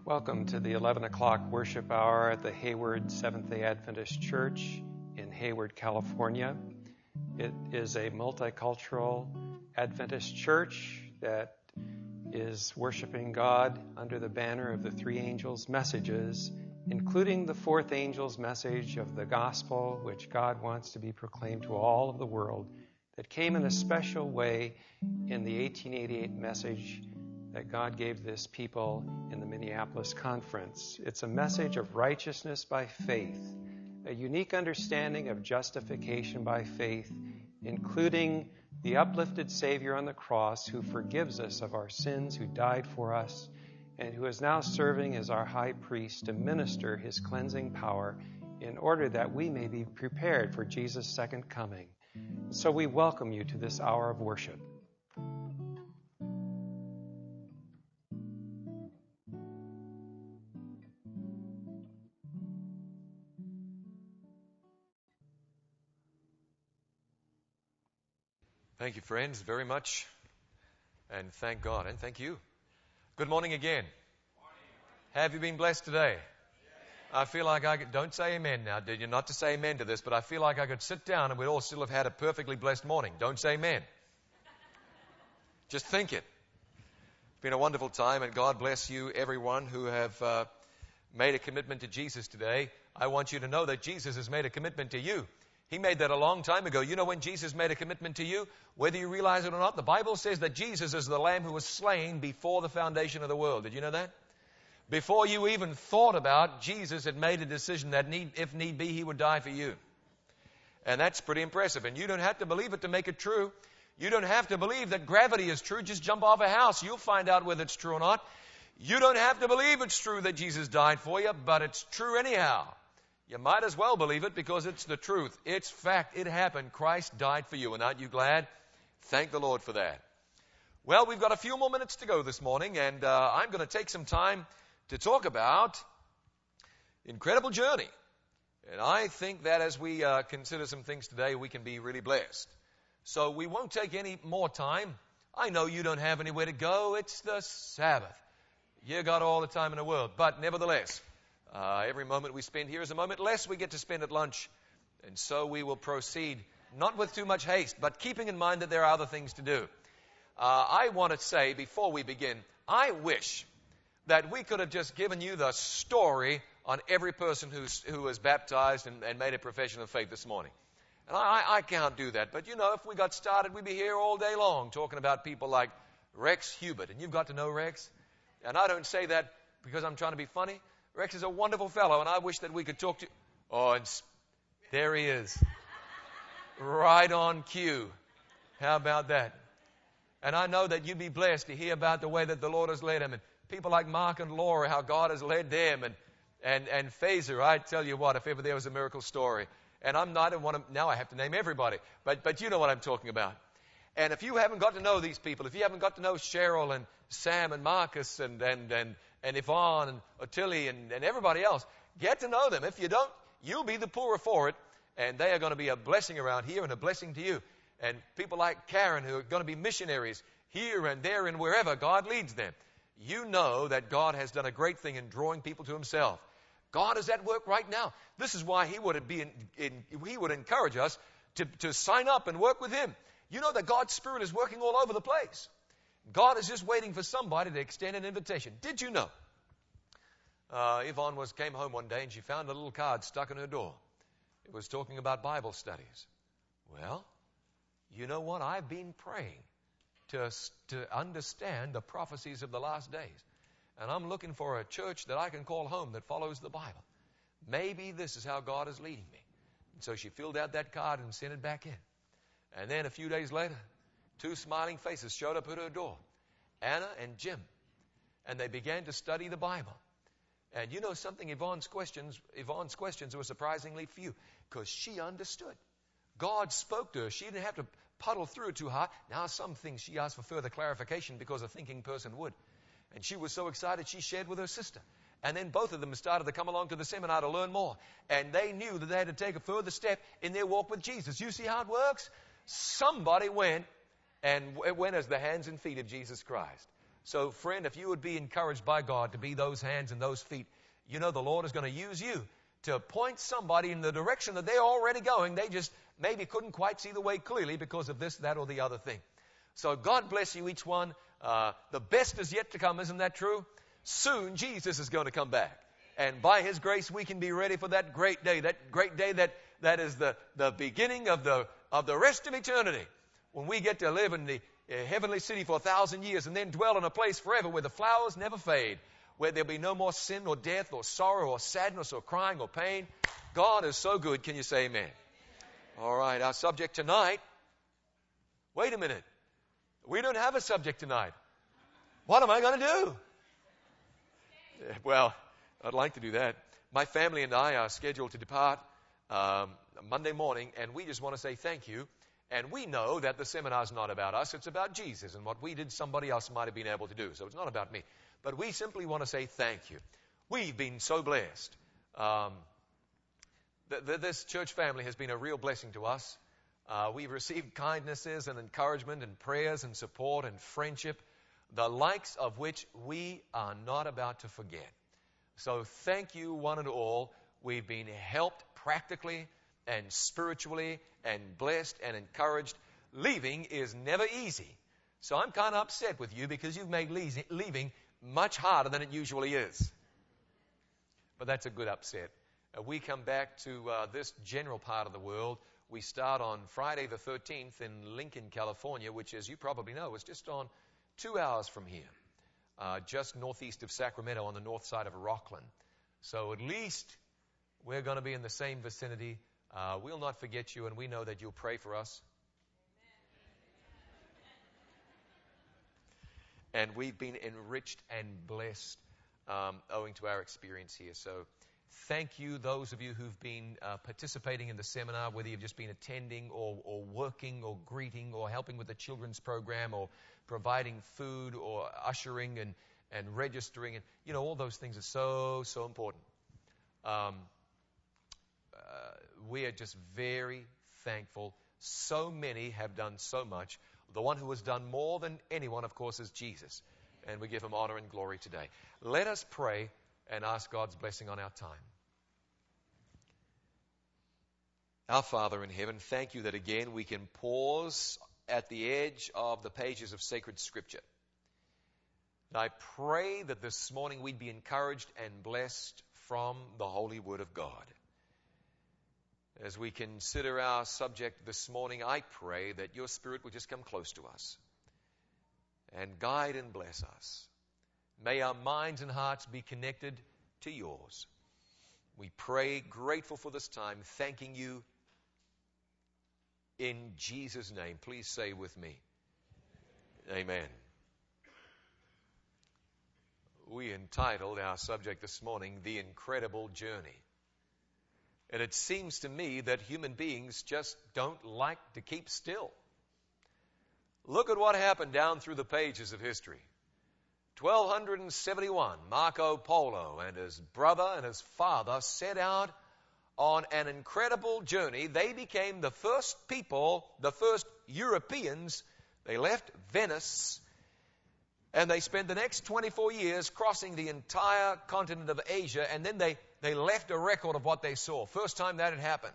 Welcome to the 11 o'clock worship hour at the Hayward Seventh-day Adventist Church in Hayward, California. It is a multicultural Adventist church that is worshiping God under the banner of the three angels' messages, including the fourth angel's message of the gospel, which God wants to be proclaimed to all of the world, that came in a special way in the 1888 message that God gave this people in the Minneapolis conference. It's a message of righteousness by faith, a unique understanding of justification by faith, including the uplifted Savior on the cross who forgives us of our sins, who died for us, and who is now serving as our high priest to minister his cleansing power in order that we may be prepared for Jesus' second coming. So we welcome you to this hour of worship. Thank you, friends, very much. And thank God. And thank you. Good morning again. Have you been blessed today? I feel like don't say amen now, did you? Not to say amen to this, but I feel like I could sit down and we'd all still have had a perfectly blessed morning. Don't say amen. Just think it. It's been a wonderful time, and God bless you, everyone who have made a commitment to Jesus today. I want you to know that Jesus has made a commitment to you. He made that a long time ago. You know when Jesus made a commitment to you? Whether you realize it or not, the Bible says that Jesus is the Lamb who was slain before the foundation of the world. Did you know that? Before you even thought about, Jesus had made a decision that if need be, he would die for you. And that's pretty impressive. And you don't have to believe it to make it true. You don't have to believe that gravity is true. Just jump off a house. You'll find out whether it's true or not. You don't have to believe it's true that Jesus died for you, but it's true anyhow. You might as well believe it because it's the truth. It's fact. It happened. Christ died for you. And aren't you glad? Thank the Lord for that. Well, we've got a few more minutes to go this morning, and I'm going to take some time to talk about incredible journey. And I think that as we consider some things today, we can be really blessed. So we won't take any more time. I know you don't have anywhere to go. It's the Sabbath. You got all the time in the world. But nevertheless, every moment we spend here is a moment less we get to spend at lunch. And so we will proceed, not with too much haste, but keeping in mind that there are other things to do. I want to say, before we begin, I wish that we could have just given you the story on every person who was baptized and made a profession of faith this morning. And I can't do that. But, you know, if we got started, we'd be here all day long talking about people like Rex Hubert. And you've got to know Rex. And I don't say that because I'm trying to be funny. Rex is a wonderful fellow, and I wish that we could talk to... Oh, and there he is. Right on cue. How about that? And I know that you'd be blessed to hear about the way that the Lord has led him. And people like Mark and Laura, how God has led them. And Phaser, I tell you what, if ever there was a miracle story. And I don't want to... Now I have to name everybody. But you know what I'm talking about. And if you haven't got to know these people, if you haven't got to know Cheryl and Sam and Marcus and Yvonne and Ottilie and everybody else, get to know them. If you don't, you'll be the poorer for it, and they are going to be a blessing around here and a blessing to you. And people like Karen, who are going to be missionaries here and there and wherever God leads them. You know that God has done a great thing in drawing people to himself. God is at work right now. This is why he would encourage us to sign up and work with him. You know that God's Spirit is working all over the place. God is just waiting for somebody to extend an invitation. Did you know? Yvonne came home one day and she found a little card stuck in her door. It was talking about Bible studies. Well, you know what? I've been praying to understand the prophecies of the last days. And I'm looking for a church that I can call home that follows the Bible. Maybe this is how God is leading me. And so she filled out that card and sent it back in. And then a few days later, 2 smiling faces showed up at her door, Anna and Jim. And they began to study the Bible. And you know something? Yvonne's questions were surprisingly few because she understood. God spoke to her. She didn't have to puddle through it too hard. Now, some things she asked for further clarification because a thinking person would. And she was so excited she shared with her sister. And then both of them started to come along to the seminar to learn more. And they knew that they had to take a further step in their walk with Jesus. You see how it works? Somebody went as the hands and feet of Jesus Christ. So, friend, if you would be encouraged by God to be those hands and those feet, you know the Lord is going to use you to point somebody in the direction that they're already going. They just maybe couldn't quite see the way clearly because of this, that, or the other thing. So God bless you, each one. The best is yet to come, isn't that true? Soon Jesus is going to come back. And by His grace, we can be ready for that great day that is the beginning of the rest of eternity, when we get to live in the heavenly city for 1,000 years and then dwell in a place forever where the flowers never fade, where there'll be no more sin or death or sorrow or sadness or crying or pain. God is so good. Can you say amen? All right, our subject tonight. Wait a minute. We don't have a subject tonight. What am I going to do? Well, I'd like to do that. My family and I are scheduled to depart Monday morning, and we just want to say thank you. And we know that the seminar is not about us. It's about Jesus. And what we did, somebody else might have been able to do. So it's not about me. But we simply want to say thank you. We've been so blessed. This church family has been a real blessing to us. We've received kindnesses and encouragement and prayers and support and friendship, the likes of which we are not about to forget. So thank you, one and all. We've been helped practically and spiritually and blessed and encouraged. Leaving is never easy. So I'm kind of upset with you because you've made leaving much harder than it usually is. But that's a good upset. We come back to this general part of the world. We start on Friday the 13th in Lincoln, California, which, as you probably know, is just on 2 hours from here, just northeast of Sacramento on the north side of Rockland. So at least we're going to be in the same vicinity. We'll not forget you, and we know that you'll pray for us. And we've been enriched and blessed owing to our experience here. So thank you, those of you who've been participating in the seminar, whether you've just been attending or working or greeting or helping with the children's program or providing food or ushering and registering. And, you know, all those things are so, so important. We are just very thankful. So many have done so much. The one who has done more than anyone, of course, is Jesus. And we give Him honor and glory today. Let us pray and ask God's blessing on our time. Our Father in heaven, thank you that again we can pause at the edge of the pages of sacred Scripture. And I pray that this morning we'd be encouraged and blessed from the Holy Word of God. As we consider our subject this morning, I pray that your Spirit will just come close to us and guide and bless us. May our minds and hearts be connected to yours. We pray, grateful for this time, thanking you in Jesus' name. Please say with me, amen. We entitled our subject this morning, The Incredible Journey. And it seems to me that human beings just don't like to keep still. Look at what happened down through the pages of history. 1271, Marco Polo and his brother and his father set out on an incredible journey. They became the first people, the first Europeans. They left Venice and they spent the next 24 years crossing the entire continent of Asia, and then they left a record of what they saw. First time that had happened.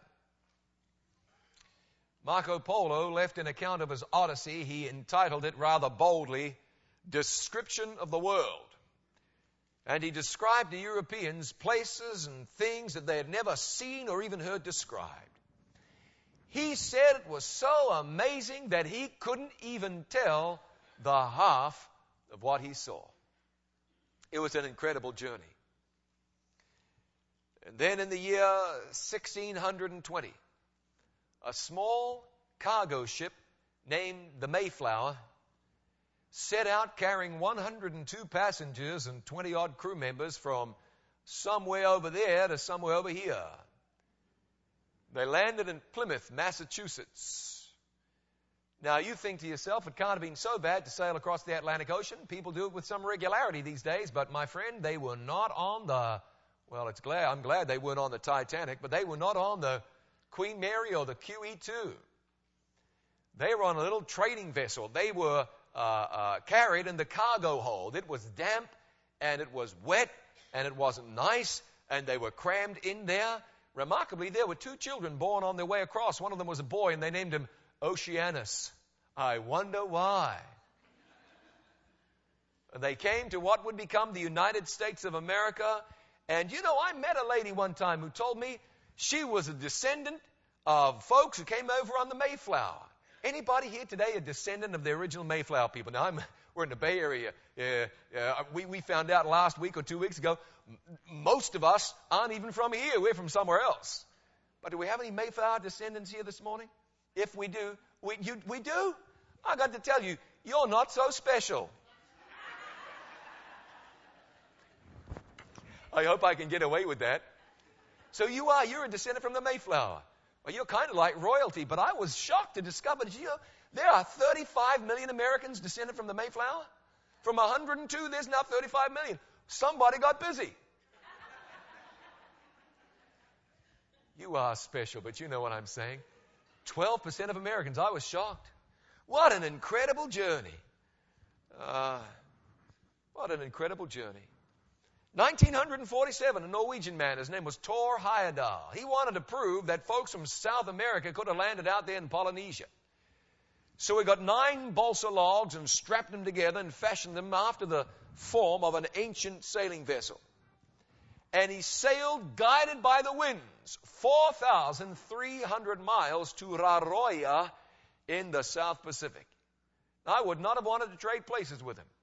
Marco Polo left an account of his Odyssey. He entitled it rather boldly, Description of the World. And he described to Europeans places and things that they had never seen or even heard described. He said it was so amazing that he couldn't even tell the half of what he saw. It was an incredible journey. And then in the year 1620, a small cargo ship named the Mayflower set out carrying 102 passengers and 20-odd crew members from somewhere over there to somewhere over here. They landed in Plymouth, Massachusetts. Now, you think to yourself, it can't have been so bad to sail across the Atlantic Ocean. People do it with some regularity these days, but my friend, they were not on the, well, I'm glad they weren't on the Titanic, but they were not on the Queen Mary or the QE2. They were on a little trading vessel. They were carried in the cargo hold. It was damp, and it was wet, and it wasn't nice, and they were crammed in there. Remarkably, there were 2 children born on their way across. One of them was a boy, and they named him Oceanus. I wonder why. They came to what would become the United States of America. And you know, I met a lady one time who told me she was a descendant of folks who came over on the Mayflower. Anybody here today a descendant of the original Mayflower people? Now, we're in the Bay Area. We found out last week or 2 weeks ago, most of us aren't even from here. We're from somewhere else. But do we have any Mayflower descendants here this morning? If we do, we do? I got to tell you, you're not so special. I hope I can get away with that. So you're a descendant from the Mayflower. Well, you're kind of like royalty, but I was shocked to discover that there are 35 million Americans descended from the Mayflower. From 102, there's now 35 million. Somebody got busy. You are special, but you know what I'm saying. 12% of Americans. I was shocked. What an incredible journey. What an incredible journey. 1947, a Norwegian man, his name was Thor Heyerdahl. He wanted to prove that folks from South America could have landed out there in Polynesia. So he got 9 balsa logs and strapped them together and fashioned them after the form of an ancient sailing vessel. And he sailed, guided by the winds, 4,300 miles to Raroia in the South Pacific. I would not have wanted to trade places with him.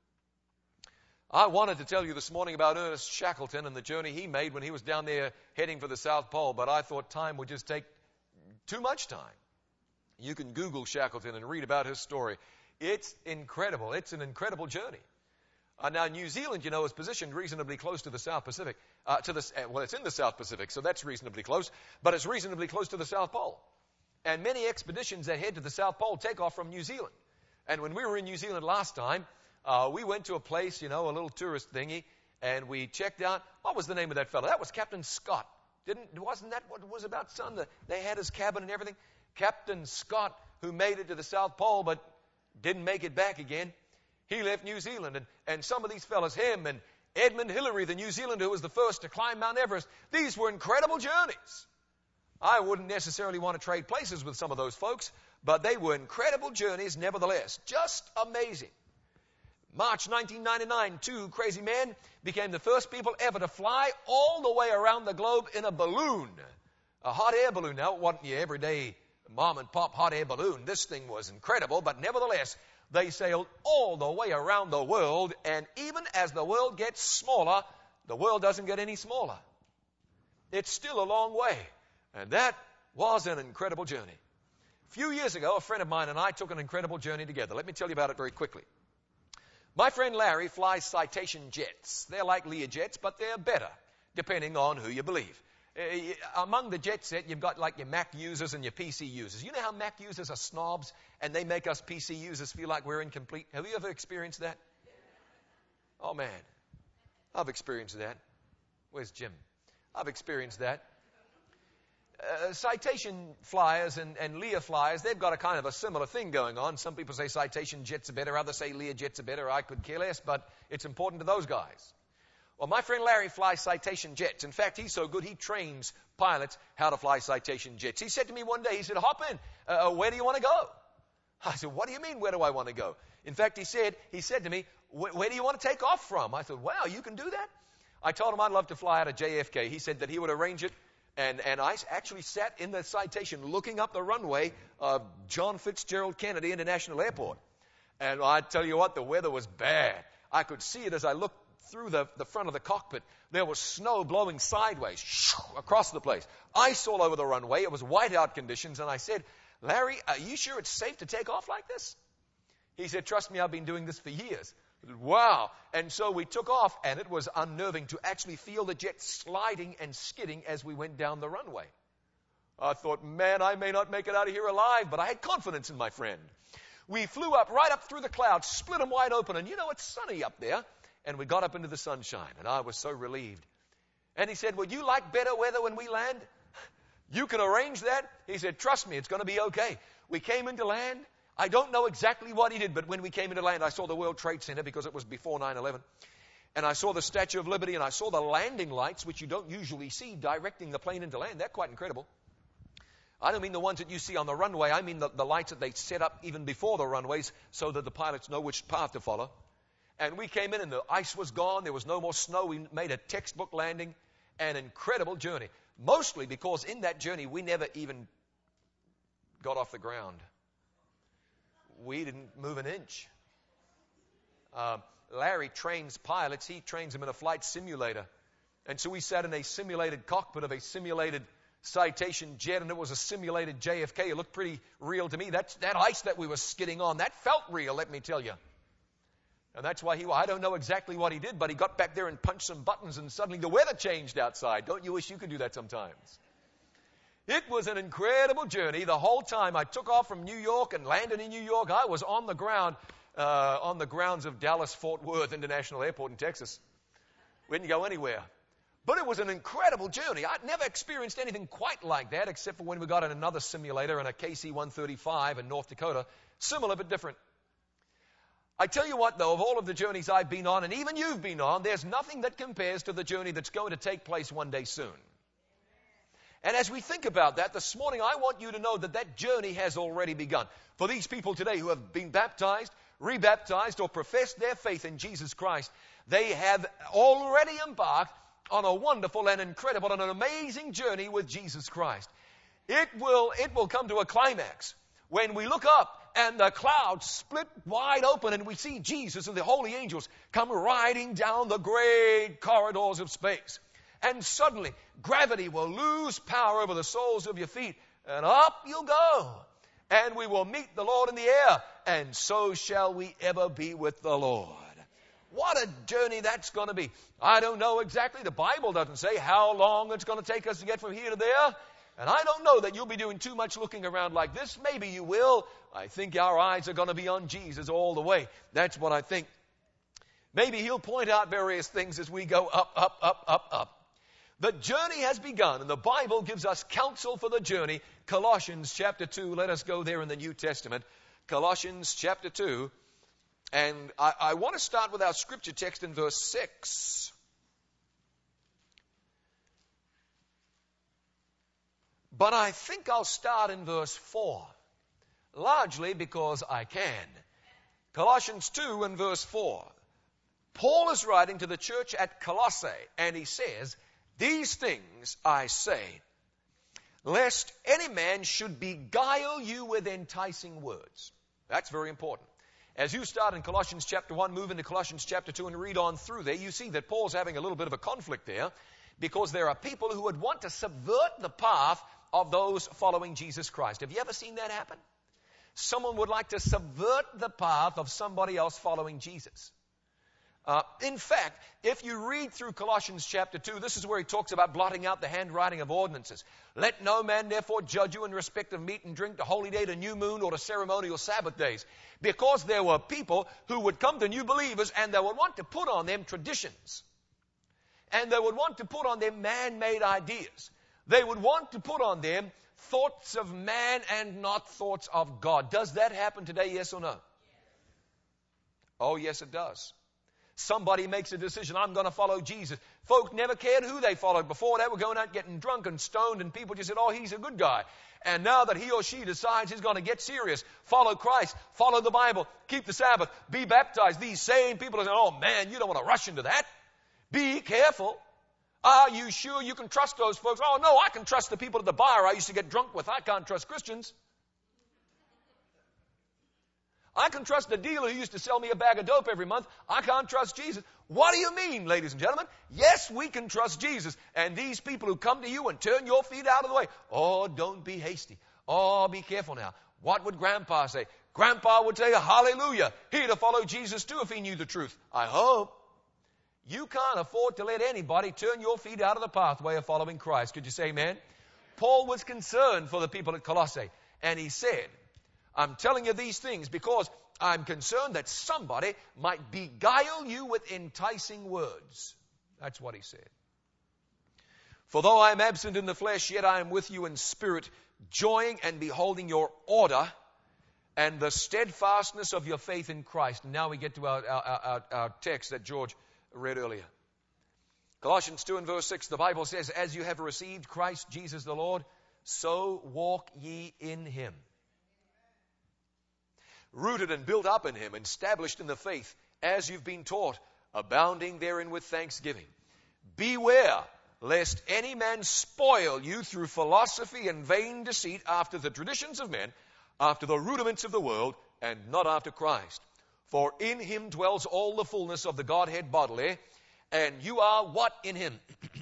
I wanted to tell you this morning about Ernest Shackleton and the journey he made when he was down there heading for the South Pole, but I thought time would just take too much time. You can Google Shackleton and read about his story. It's incredible. It's an incredible journey. Now, New Zealand, you know, is positioned reasonably close to the South Pacific. It's in the South Pacific, so that's reasonably close, but it's reasonably close to the South Pole. And many expeditions that head to the South Pole take off from New Zealand. And when we were in New Zealand last time, we went to a place, you know, a little tourist thingy, and we checked out, what was the name of that fellow? That was Captain Scott. Wasn't that what it was about, son? They had his cabin and everything. Captain Scott, who made it to the South Pole, but didn't make it back again. He left New Zealand, and some of these fellows, him and Edmund Hillary, the New Zealander who was the first to climb Mount Everest, these were incredible journeys. I wouldn't necessarily want to trade places with some of those folks, but they were incredible journeys nevertheless. Just amazing. March 1999, 2 crazy men became the first people ever to fly all the way around the globe in a balloon. A hot air balloon. Now, it wasn't your everyday mom and pop hot air balloon. This thing was incredible, but nevertheless, they sailed all the way around the world, and even as the world gets smaller, the world doesn't get any smaller. It's still a long way, and that was an incredible journey. A few years ago, a friend of mine and I took an incredible journey together. Let me tell you about it very quickly. My friend Larry flies Citation jets. They're like Learjets, but they're better, depending on who you believe. Among the jet set, you've got like your Mac users and your PC users. You know how Mac users are snobs, and they make us PC users feel like we're incomplete? Have you ever experienced that? Oh, man. I've experienced that. Where's Jim? I've experienced that. Citation flyers and Lear flyers, they've got a kind of a similar thing going on. Some people say Citation jets are better, others say Lear jets are better. I could care less, but it's important to those guys. Well, my friend Larry flies Citation jets. In fact, he's so good, he trains pilots how to fly Citation jets. He said to me one day, he said, hop in. Where do you want to go? I said, what do you mean, where do I want to go? In fact, he said to me, where do you want to take off from? I said, wow, you can do that? I told him I'd love to fly out of JFK. He said that he would arrange it. And I actually sat in the Citation looking up the runway of John Fitzgerald Kennedy International Airport. And I tell you what, the weather was bad. I could see it as I looked through the front of the cockpit. There was snow blowing sideways across the place. Ice all over the runway. It was whiteout conditions. And I said, Larry, are you sure it's safe to take off like this? He said, trust me, I've been doing this for years. I said, wow. And so we took off, and it was unnerving to actually feel the jet sliding and skidding as we went down the runway. I thought, man, I may not make it out of here alive, but I had confidence in my friend. We flew up, right up through the clouds, split them wide open, and you know, it's sunny up there. And we got up into the sunshine, and I was so relieved. And he said, would you like better weather when we land? You can arrange that? He said, trust me, it's going to be okay. We came into land. I don't know exactly what he did, but when we came into land, I saw the World Trade Center because it was before 9/11. And I saw the Statue of Liberty, and I saw the landing lights, which you don't usually see, directing the plane into land. They're quite incredible. I don't mean the ones that you see on the runway. I mean the lights that they set up even before the runways so that the pilots know which path to follow. And we came in, and the ice was gone. There was no more snow. We made a textbook landing. An incredible journey. Mostly because in that journey, we never even got off the ground. We didn't move an inch. Larry trains pilots. He trains them in a flight simulator. And so we sat in a simulated cockpit of a simulated Citation jet, and it was a simulated JFK. It looked pretty real to me. That ice that we were skidding on, that felt real, let me tell you. And that's why I don't know exactly what he did, but he got back there and punched some buttons, and suddenly the weather changed outside. Don't you wish you could do that sometimes? It was an incredible journey. The whole time I took off from New York and landed in New York, I was on the ground, on the grounds of Dallas-Fort Worth International Airport in Texas. We didn't go anywhere. But it was an incredible journey. I'd never experienced anything quite like that, except for when we got in another simulator in a KC-135 in North Dakota. Similar but different. I tell you what, though, of all of the journeys I've been on, and even you've been on, there's nothing that compares to the journey that's going to take place one day soon. And as we think about that, this morning I want you to know that that journey has already begun. For these people today who have been baptized, rebaptized, or professed their faith in Jesus Christ, they have already embarked on a wonderful and incredible and an amazing journey with Jesus Christ. It will come to a climax when we look up and the clouds split wide open and we see Jesus and the holy angels come riding down the great corridors of space. And suddenly, gravity will lose power over the soles of your feet, and up you'll go. And we will meet the Lord in the air, and so shall we ever be with the Lord. What a journey that's going to be. I don't know exactly. The Bible doesn't say how long it's going to take us to get from here to there. And I don't know that you'll be doing too much looking around like this. Maybe you will. I think our eyes are going to be on Jesus all the way. That's what I think. Maybe he'll point out various things as we go up, up, up, up, up. The journey has begun, and the Bible gives us counsel for the journey. Colossians chapter 2. Let us go there in the New Testament. Colossians chapter 2. And I want to start with our scripture text in verse 6. But I think I'll start in verse 4, largely because I can. Colossians 2 and verse 4. Paul is writing to the church at Colossae, and he says, "These things I say, lest any man should beguile you with enticing words." That's very important. As you start in Colossians chapter 1, move into Colossians chapter 2 and read on through there, you see that Paul's having a little bit of a conflict there because there are people who would want to subvert the path of those following Jesus Christ. Have you ever seen that happen? Someone would like to subvert the path of somebody else following Jesus. In fact, if you read through Colossians chapter 2, this is where he talks about blotting out the handwriting of ordinances. "Let no man therefore judge you in respect of meat and drink, the holy day, the new moon, or the ceremonial Sabbath days." Because there were people who would come to new believers and they would want to put on them traditions. And they would want to put on them man-made ideas. They would want to put on them thoughts of man and not thoughts of God. Does that happen today, yes or no? Oh, yes, it does. Somebody makes a decision, I'm going to follow Jesus. Folks never cared who they followed. Before they were going out getting drunk and stoned, and people just said, oh, he's a good guy. And now that he or she decides he's going to get serious, follow Christ, follow the Bible, keep the Sabbath, be baptized, these same people are saying, oh man, you don't want to rush into that. Be careful. Are you sure you can trust those folks? Oh no, I can trust the people at the bar I used to get drunk with. I can't trust Christians. I can trust the dealer who used to sell me a bag of dope every month. I can't trust Jesus. What do you mean, ladies and gentlemen? Yes, we can trust Jesus. And these people who come to you and turn your feet out of the way, oh, don't be hasty. Oh, be careful now. What would Grandpa say? Grandpa would say, hallelujah. He'd have followed Jesus too if he knew the truth. I hope. You can't afford to let anybody turn your feet out of the pathway of following Christ. Could you say amen? Paul was concerned for the people at Colossae. And he said, I'm telling you these things because I'm concerned that somebody might beguile you with enticing words. That's what he said. For though I am absent in the flesh, yet I am with you in spirit, joying and beholding your order and the steadfastness of your faith in Christ. And now we get to our text that George read earlier. Colossians 2 and verse 6, the Bible says, as you have received Christ Jesus the Lord, so walk ye in him. Rooted and built up in him, established in the faith, as you've been taught, abounding therein with thanksgiving. Beware, lest any man spoil you through philosophy and vain deceit, after the traditions of men, after the rudiments of the world, and not after Christ. For in him dwells all the fullness of the Godhead bodily, and you are what in him?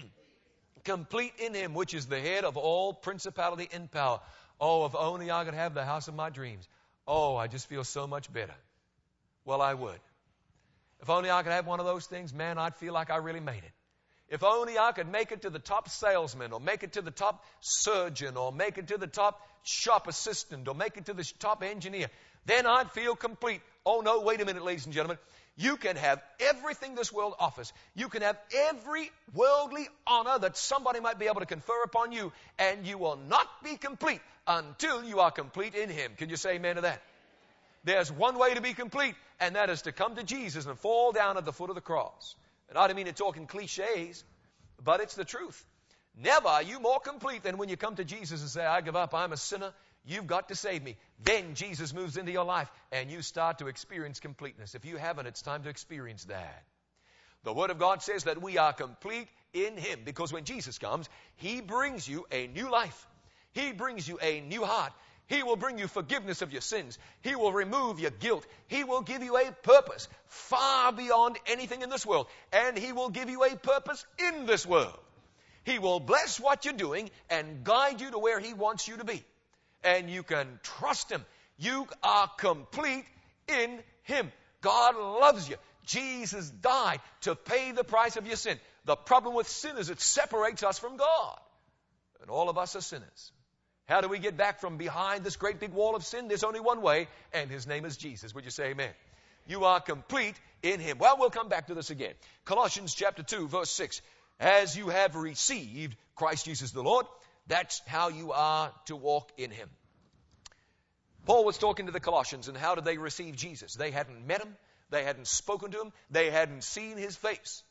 Complete in him, which is the head of all principality and power. Oh, if only I could have the house of my dreams. Oh, I just feel so much better. Well, I would. If only I could have one of those things, man, I'd feel like I really made it. If only I could make it to the top salesman, or make it to the top surgeon, or make it to the top shop assistant, or make it to the top engineer, then I'd feel complete. Oh, no, wait a minute, ladies and gentlemen. You can have everything this world offers. You can have every worldly honor that somebody might be able to confer upon you, and you will not be complete until you are complete in him. Can you say amen to that? There's one way to be complete, and that is to come to Jesus and fall down at the foot of the cross. And I don't mean to talk in cliches, but it's the truth. Never are you more complete than when you come to Jesus and say, I give up, I'm a sinner, you've got to save me. Then Jesus moves into your life, and you start to experience completeness. If you haven't, it's time to experience that. The Word of God says that we are complete in him, because when Jesus comes, he brings you a new life. He brings you a new heart. He will bring you forgiveness of your sins. He will remove your guilt. He will give you a purpose far beyond anything in this world. And he will give you a purpose in this world. He will bless what you're doing and guide you to where he wants you to be. And you can trust him. You are complete in him. God loves you. Jesus died to pay the price of your sin. The problem with sin is it separates us from God. And all of us are sinners. How do we get back from behind this great big wall of sin? There's only one way, and his name is Jesus. Would you say amen? You are complete in him. Well, we'll come back to this again. Colossians chapter 2, verse 6. As you have received Christ Jesus the Lord, that's how you are to walk in him. Paul was talking to the Colossians, and how did they receive Jesus? They hadn't met him. They hadn't spoken to him. They hadn't seen his face.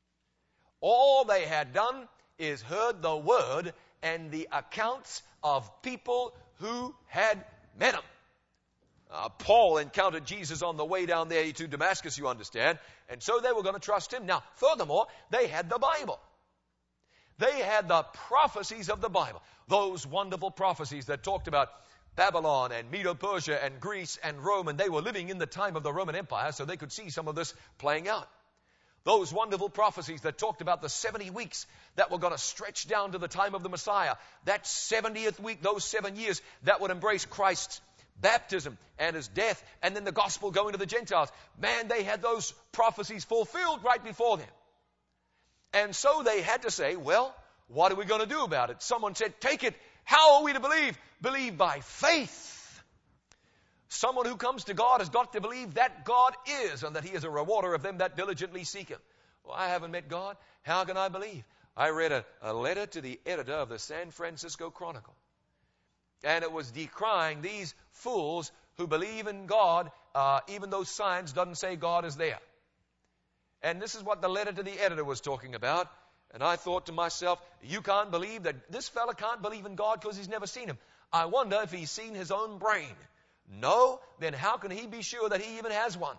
All they had done is heard the word and the accounts of people who had met him. Paul encountered Jesus on the way down there to Damascus, you understand, and so they were going to trust him. Now, furthermore, they had the Bible. They had the prophecies of the Bible, those wonderful prophecies that talked about Babylon and Medo-Persia and Greece and Rome, and they were living in the time of the Roman Empire, so they could see some of this playing out. Those wonderful prophecies that talked about the 70 weeks that were going to stretch down to the time of the Messiah. That 70th week, those 7 years, that would embrace Christ's baptism and his death, and then the gospel going to the Gentiles. Man, they had those prophecies fulfilled right before them. And so they had to say, well, what are we going to do about it? Someone said, take it. How are we to believe? Believe by faith. Someone who comes to God has got to believe that God is, and that he is a rewarder of them that diligently seek him. Well, I haven't met God. How can I believe? I read a letter to the editor of the San Francisco Chronicle. And it was decrying these fools who believe in God, even though science doesn't say God is there. And this is what the letter to the editor was talking about. And I thought to myself, you can't believe that this fella can't believe in God because he's never seen him. I wonder if he's seen his own brain. No, then how can he be sure that he even has one?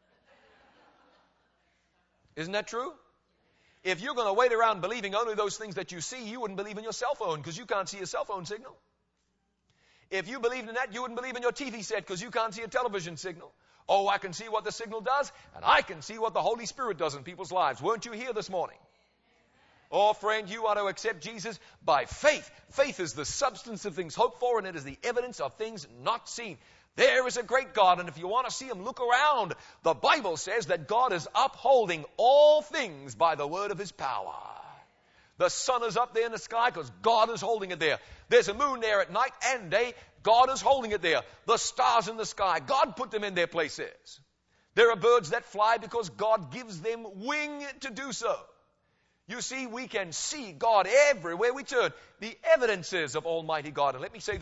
Isn't that true? If you're going to wait around believing only those things that you see, you wouldn't believe in your cell phone because you can't see a cell phone signal. If you believed in that, you wouldn't believe in your TV set because you can't see a television signal. Oh, I can see what the signal does, and I can see what the Holy Spirit does in people's lives. Weren't you here this morning? Oh, friend, you ought to accept Jesus by faith. Faith is the substance of things hoped for, and it is the evidence of things not seen. There is a great God, and if you want to see him, look around. The Bible says that God is upholding all things by the word of his power. The sun is up there in the sky because God is holding it there. There's a moon there at night and day. God is holding it there. The stars in the sky, God put them in their places. There are birds that fly because God gives them wing to do so. You see, we can see God everywhere we turn. The evidences of Almighty God. And let me say this.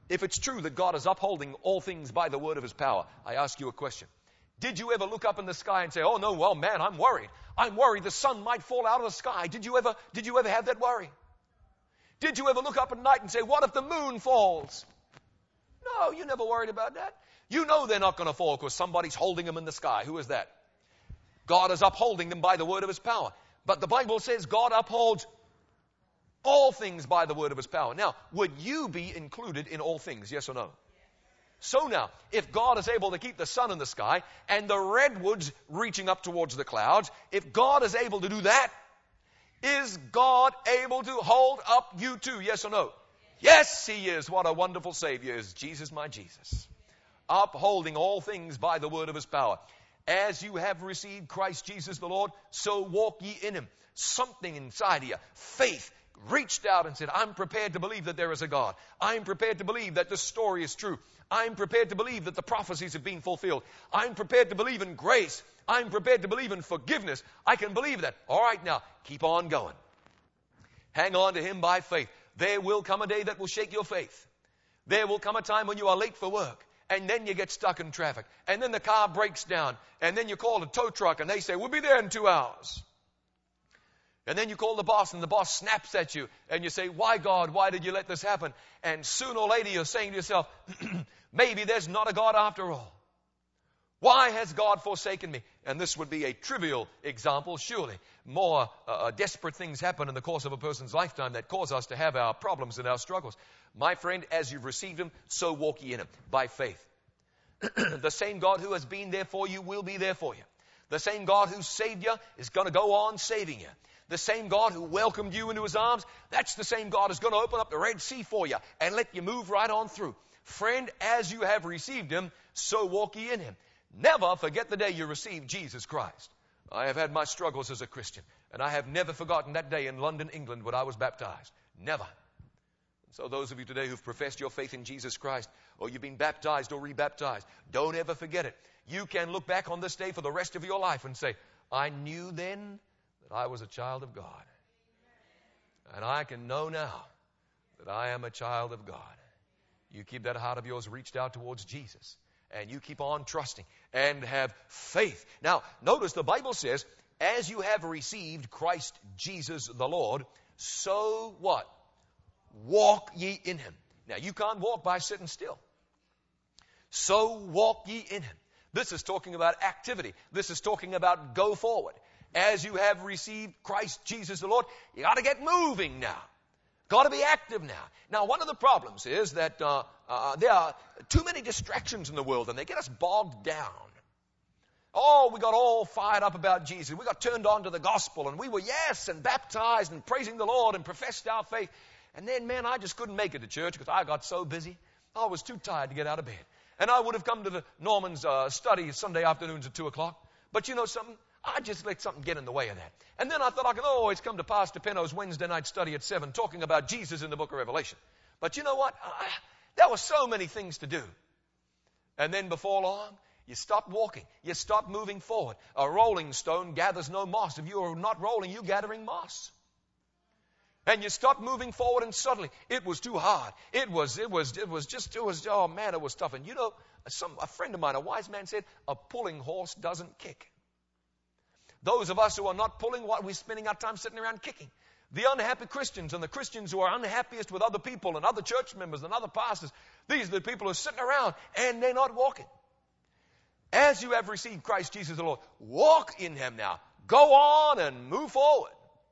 if it's true that God is upholding all things by the word of his power, I ask you a question. Did you ever look up in the sky and say, oh no, well man, I'm worried. I'm worried the sun might fall out of the sky. Did you ever have that worry? Did you ever look up at night and say, what if the moon falls? No, you never worried about that. You know they're not going to fall because somebody's holding them in the sky. Who is that? God is upholding them by the word of his power. But the Bible says God upholds all things by the word of his power. Now, would you be included in all things? Yes or no? So now, if God is able to keep the sun in the sky and the redwoods reaching up towards the clouds, if God is able to do that, is God able to hold up you too? Yes or no? Yes, he is. What a wonderful Savior is Jesus, my Jesus. Upholding all things by the word of his power. As you have received Christ Jesus the Lord, so walk ye in him. Something inside of you, faith, reached out and said, I'm prepared to believe that there is a God. I'm prepared to believe that the story is true. I'm prepared to believe that the prophecies have been fulfilled. I'm prepared to believe in grace. I'm prepared to believe in forgiveness. I can believe that. All right, now, keep on going. Hang on to him by faith. There will come a day that will shake your faith. There will come a time when you are late for work, and then you get stuck in traffic, and then the car breaks down, and then you call a tow truck, and they say, we'll be there in 2 hours. And then you call the boss, and the boss snaps at you, and you say, why, God, why did you let this happen? And sooner or later you're saying to yourself, maybe there's not a God after all. Why has God forsaken me? And this would be a trivial example, surely. More desperate things happen in the course of a person's lifetime that cause us to have our problems and our struggles. My friend, as you've received him, so walk ye in him, by faith. The same God who has been there for you will be there for you. The same God who saved you is going to go on saving you. The same God who welcomed you into his arms, that's the same God who's going to open up the Red Sea for you and let you move right on through. Friend, as you have received him, so walk ye in him. Never forget the day you received Jesus Christ. I have had my struggles as a Christian, and I have never forgotten that day in London, England, when I was baptized. Never. So those of you today who've professed your faith in Jesus Christ, or you've been baptized or rebaptized, don't ever forget it. You can look back on this day for the rest of your life and say, I knew then that I was a child of God. And I can know now that I am a child of God. You keep that heart of yours reached out towards Jesus. And you keep on trusting and have faith. Now, notice the Bible says, as you have received Christ Jesus the Lord, so what? Walk ye in him. Now, you can't walk by sitting still. So walk ye in him. This is talking about activity. This is talking about go forward. As you have received Christ Jesus the Lord, you got to get moving now. Got to be active now. Now, one of the problems is that there are too many distractions in the world, and they get us bogged down. Oh, we got all fired up about Jesus. We got turned on to the gospel, and we were, yes, and baptized and praising the Lord and professed our faith. And then, man, I just couldn't make it to church because I got so busy. I was too tired to get out of bed. And I would have come to the Norman's study Sunday afternoons at 2 o'clock. But you know something? I just let something get in the way of that. And then I thought I could always come to Pastor Penno's Wednesday night study at 7 talking about Jesus in the book of Revelation. But you know what? There were so many things to do. And then before long, you stop walking. You stop moving forward. A rolling stone gathers no moss. If you are not rolling, you're gathering moss. And you stop moving forward, and suddenly it was too hard. It was oh man, it was tough. And you know, a friend of mine, a wise man said, a pulling horse doesn't kick. Those of us who are not pulling, what we're spending our time sitting around kicking. The unhappy Christians and the Christians who are unhappiest with other people and other church members and other pastors, these are the people who are sitting around and they're not walking. As you have received Christ Jesus the Lord, walk in him now. Go on and move forward.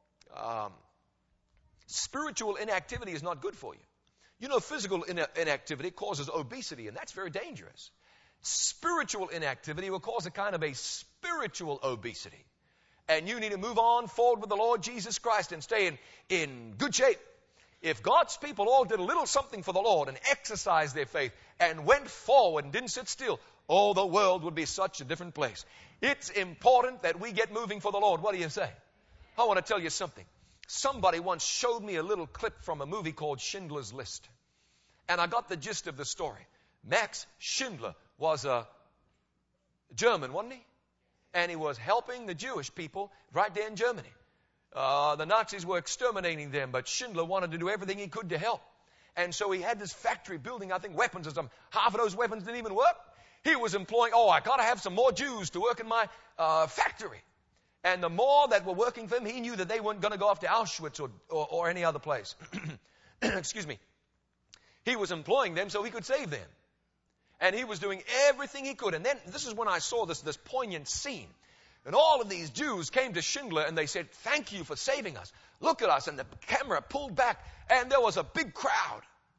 Spiritual inactivity is not good for you. You know, physical inactivity causes obesity, and that's very dangerous. Spiritual inactivity will cause a kind of a spiritual obesity. And you need to move on forward with the Lord Jesus Christ and stay in good shape. If God's people all did a little something for the Lord and exercised their faith and went forward and didn't sit still, oh, the world would be such a different place. It's important that we get moving for the Lord. What do you say? I want to tell you something. Somebody once showed me a little clip from a movie called Schindler's List. And I got the gist of the story. Max Schindler was a German, wasn't he? And he was helping the Jewish people right there in Germany. The Nazis were exterminating them, but Schindler wanted to do everything he could to help. And so he had this factory building, I think, weapons or something. Half of those weapons didn't even work. He was employing, I got to have some more Jews to work in my factory. And the more that were working for him, he knew that they weren't going to go off to Auschwitz or any other place. Excuse me. He was employing them so he could save them. And he was doing everything he could. And then this is when I saw this poignant scene. And all of these Jews came to Schindler and they said, thank you for saving us. Look at us. And the camera pulled back and there was a big crowd.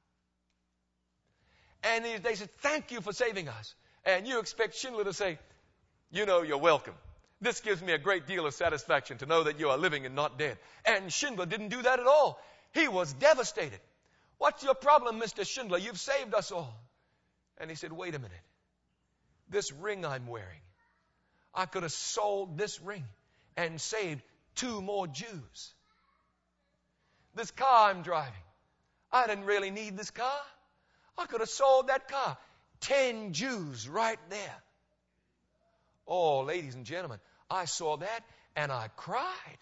And they said, thank you for saving us. And you expect Schindler to say, you're welcome. This gives me a great deal of satisfaction to know that you are living and not dead. And Schindler didn't do that at all. He was devastated. What's your problem, Mr. Schindler? You've saved us all. And he said, wait a minute. This ring I'm wearing, I could have sold this ring and saved 2 more Jews. This car I'm driving, I didn't really need this car. I could have sold that car. 10 Jews right there. Oh, ladies and gentlemen, I saw that and I cried.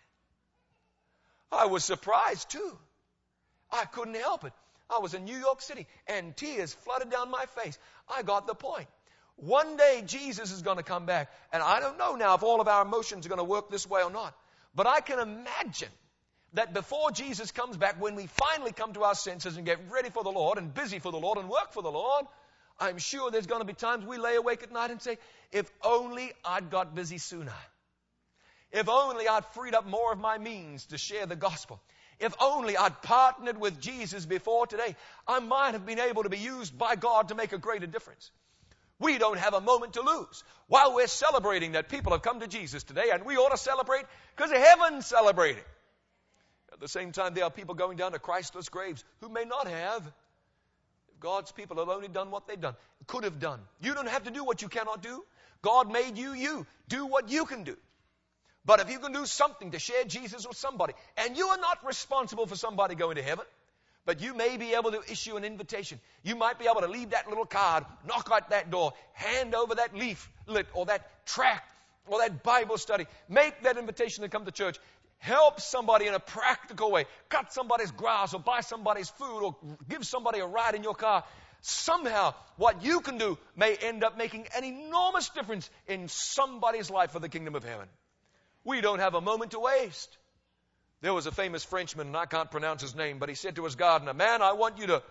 I was surprised too. I couldn't help it. I was in New York City and tears flooded down my face. I got the point. One day Jesus is going to come back. And I don't know now if all of our emotions are going to work this way or not. But I can imagine that before Jesus comes back, when we finally come to our senses and get ready for the Lord and busy for the Lord and work for the Lord, I'm sure there's going to be times we lay awake at night and say, if only I'd got busy sooner. If only I'd freed up more of my means to share the gospel. If only I'd partnered with Jesus before today, I might have been able to be used by God to make a greater difference. We don't have a moment to lose. While we're celebrating that people have come to Jesus today, and we ought to celebrate because heaven's celebrating. At the same time, there are people going down to Christless graves who may not have. God's people have only done what they've done, could have done. You don't have to do what you cannot do. God made you. Do what you can do. But if you can do something to share Jesus with somebody, and you are not responsible for somebody going to heaven, but you may be able to issue an invitation. You might be able to leave that little card, knock out that door, hand over that leaflet or that tract or that Bible study. Make that invitation to come to church. Help somebody in a practical way. Cut somebody's grass or buy somebody's food or give somebody a ride in your car. Somehow, what you can do may end up making an enormous difference in somebody's life for the kingdom of heaven. We don't have a moment to waste. There was a famous Frenchman, and I can't pronounce his name, but he said to his gardener, man, I want you to...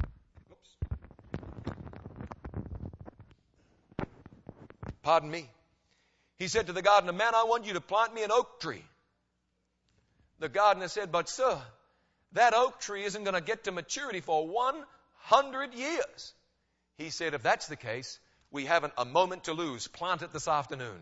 Pardon me. He said to the gardener, man, I want you to plant me an oak tree. The gardener said, but sir, that oak tree isn't going to get to maturity for 100 years. He said, if that's the case, we haven't a moment to lose. Plant it this afternoon.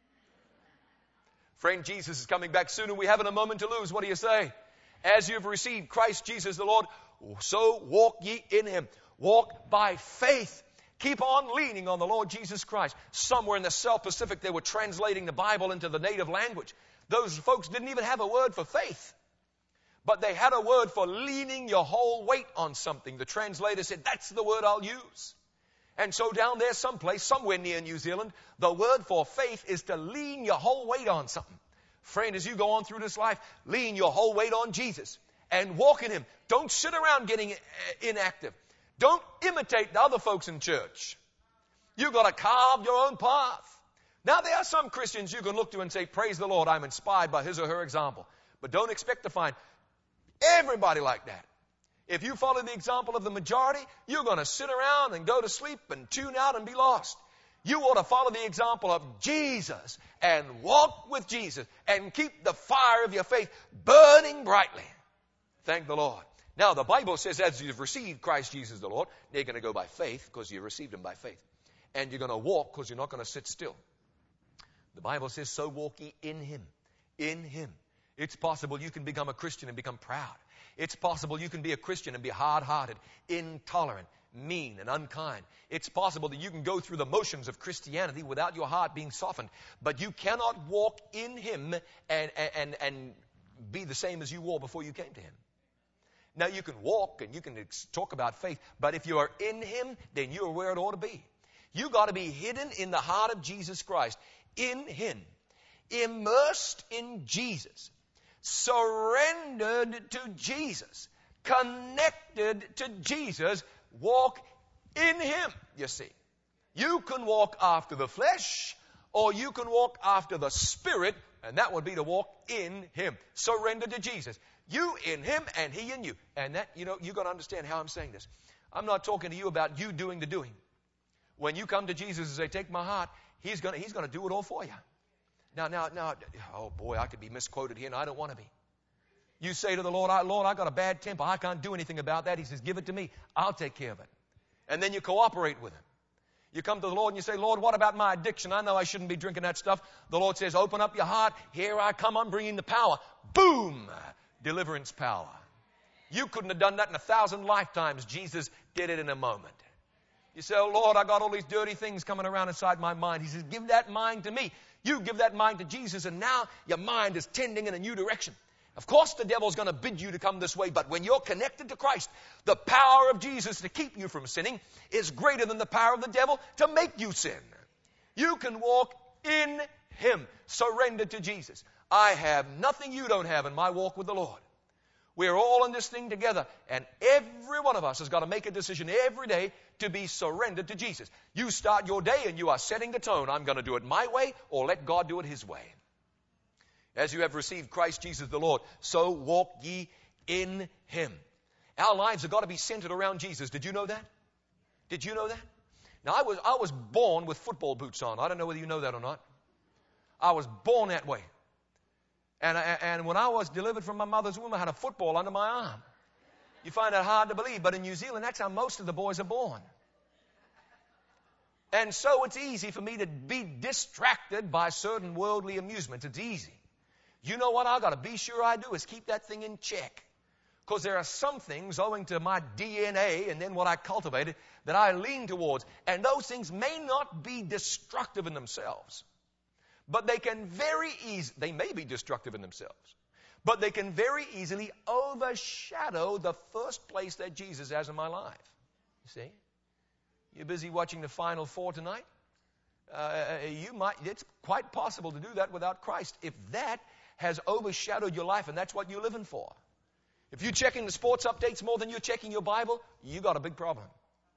Friend, Jesus is coming back soon and we haven't a moment to lose. What do you say? As you've received Christ Jesus the Lord, so walk ye in Him. Walk by faith. Keep on leaning on the Lord Jesus Christ. Somewhere in the South Pacific, they were translating the Bible into the native language. Those folks didn't even have a word for faith. But they had a word for leaning your whole weight on something. The translator said, that's the word I'll use. And so down there someplace, somewhere near New Zealand, the word for faith is to lean your whole weight on something. Friend, as you go on through this life, lean your whole weight on Jesus and walk in Him. Don't sit around getting inactive. Don't imitate the other folks in church. You've got to carve your own path. Now, there are some Christians you can look to and say, praise the Lord, I'm inspired by his or her example. But don't expect to find everybody like that. If you follow the example of the majority, you're going to sit around and go to sleep and tune out and be lost. You ought to follow the example of Jesus and walk with Jesus and keep the fire of your faith burning brightly. Thank the Lord. Now, the Bible says as you've received Christ Jesus the Lord, you're going to go by faith because you received Him by faith. And you're going to walk because you're not going to sit still. The Bible says, so walk ye in Him. In Him. It's possible you can become a Christian and become proud. It's possible you can be a Christian and be hard-hearted, intolerant, mean, and unkind. It's possible that you can go through the motions of Christianity without your heart being softened. But you cannot walk in Him and be the same as you were before you came to Him. Now, you can walk and you can talk about faith, but if you are in Him, then you are where it ought to be. You got to be hidden in the heart of Jesus Christ, in Him, immersed in Jesus, surrendered to Jesus, connected to Jesus, walk in Him, you see. You can walk after the flesh, or you can walk after the Spirit, and that would be to walk in Him. Surrender to Jesus. You in Him and He in you. And that, you've got to understand how I'm saying this. I'm not talking to you about you doing the doing. When you come to Jesus and say, take my heart, He's going to do it all for you. Now, oh boy, I could be misquoted here, and I don't want to be. You say to the Lord, Lord, I got a bad temper. I can't do anything about that. He says, give it to me. I'll take care of it. And then you cooperate with Him. You come to the Lord and you say, Lord, what about my addiction? I know I shouldn't be drinking that stuff. The Lord says, open up your heart. Here I come. I'm bringing the power. Boom! Deliverance power. You couldn't have done that in 1,000 lifetimes. Jesus did it in a moment. You say, oh, Lord, I got all these dirty things coming around inside my mind. He says, give that mind to me. You give that mind to Jesus, and now your mind is tending in a new direction. Of course, the devil's going to bid you to come this way, but when you're connected to Christ, the power of Jesus to keep you from sinning is greater than the power of the devil to make you sin. You can walk in Him, surrendered to Jesus. I have nothing you don't have in my walk with the Lord. We're all in this thing together, and every one of us has got to make a decision every day to be surrendered to Jesus. You start your day and you are setting the tone. I'm going to do it my way, or let God do it His way. As you have received Christ Jesus the Lord, so walk ye in Him. Our lives have got to be centered around Jesus. Did you know that? Did you know that? Now, I was born with football boots on. I don't know whether you know that or not. I was born that way. And when I was delivered from my mother's womb, I had a football under my arm. You find that hard to believe, but in New Zealand, that's how most of the boys are born. And so it's easy for me to be distracted by certain worldly amusements. It's easy. You know what I've got to be sure I do is keep that thing in check. Because there are some things owing to my DNA and then what I cultivated that I lean towards. And those things may not be destructive in themselves. But they can they may be destructive in themselves. But they can very easily overshadow the first place that Jesus has in my life. You see? You're busy watching the Final Four tonight? It's quite possible to do that without Christ. If that has overshadowed your life and that's what you're living for. If you're checking the sports updates more than you're checking your Bible, you got a big problem.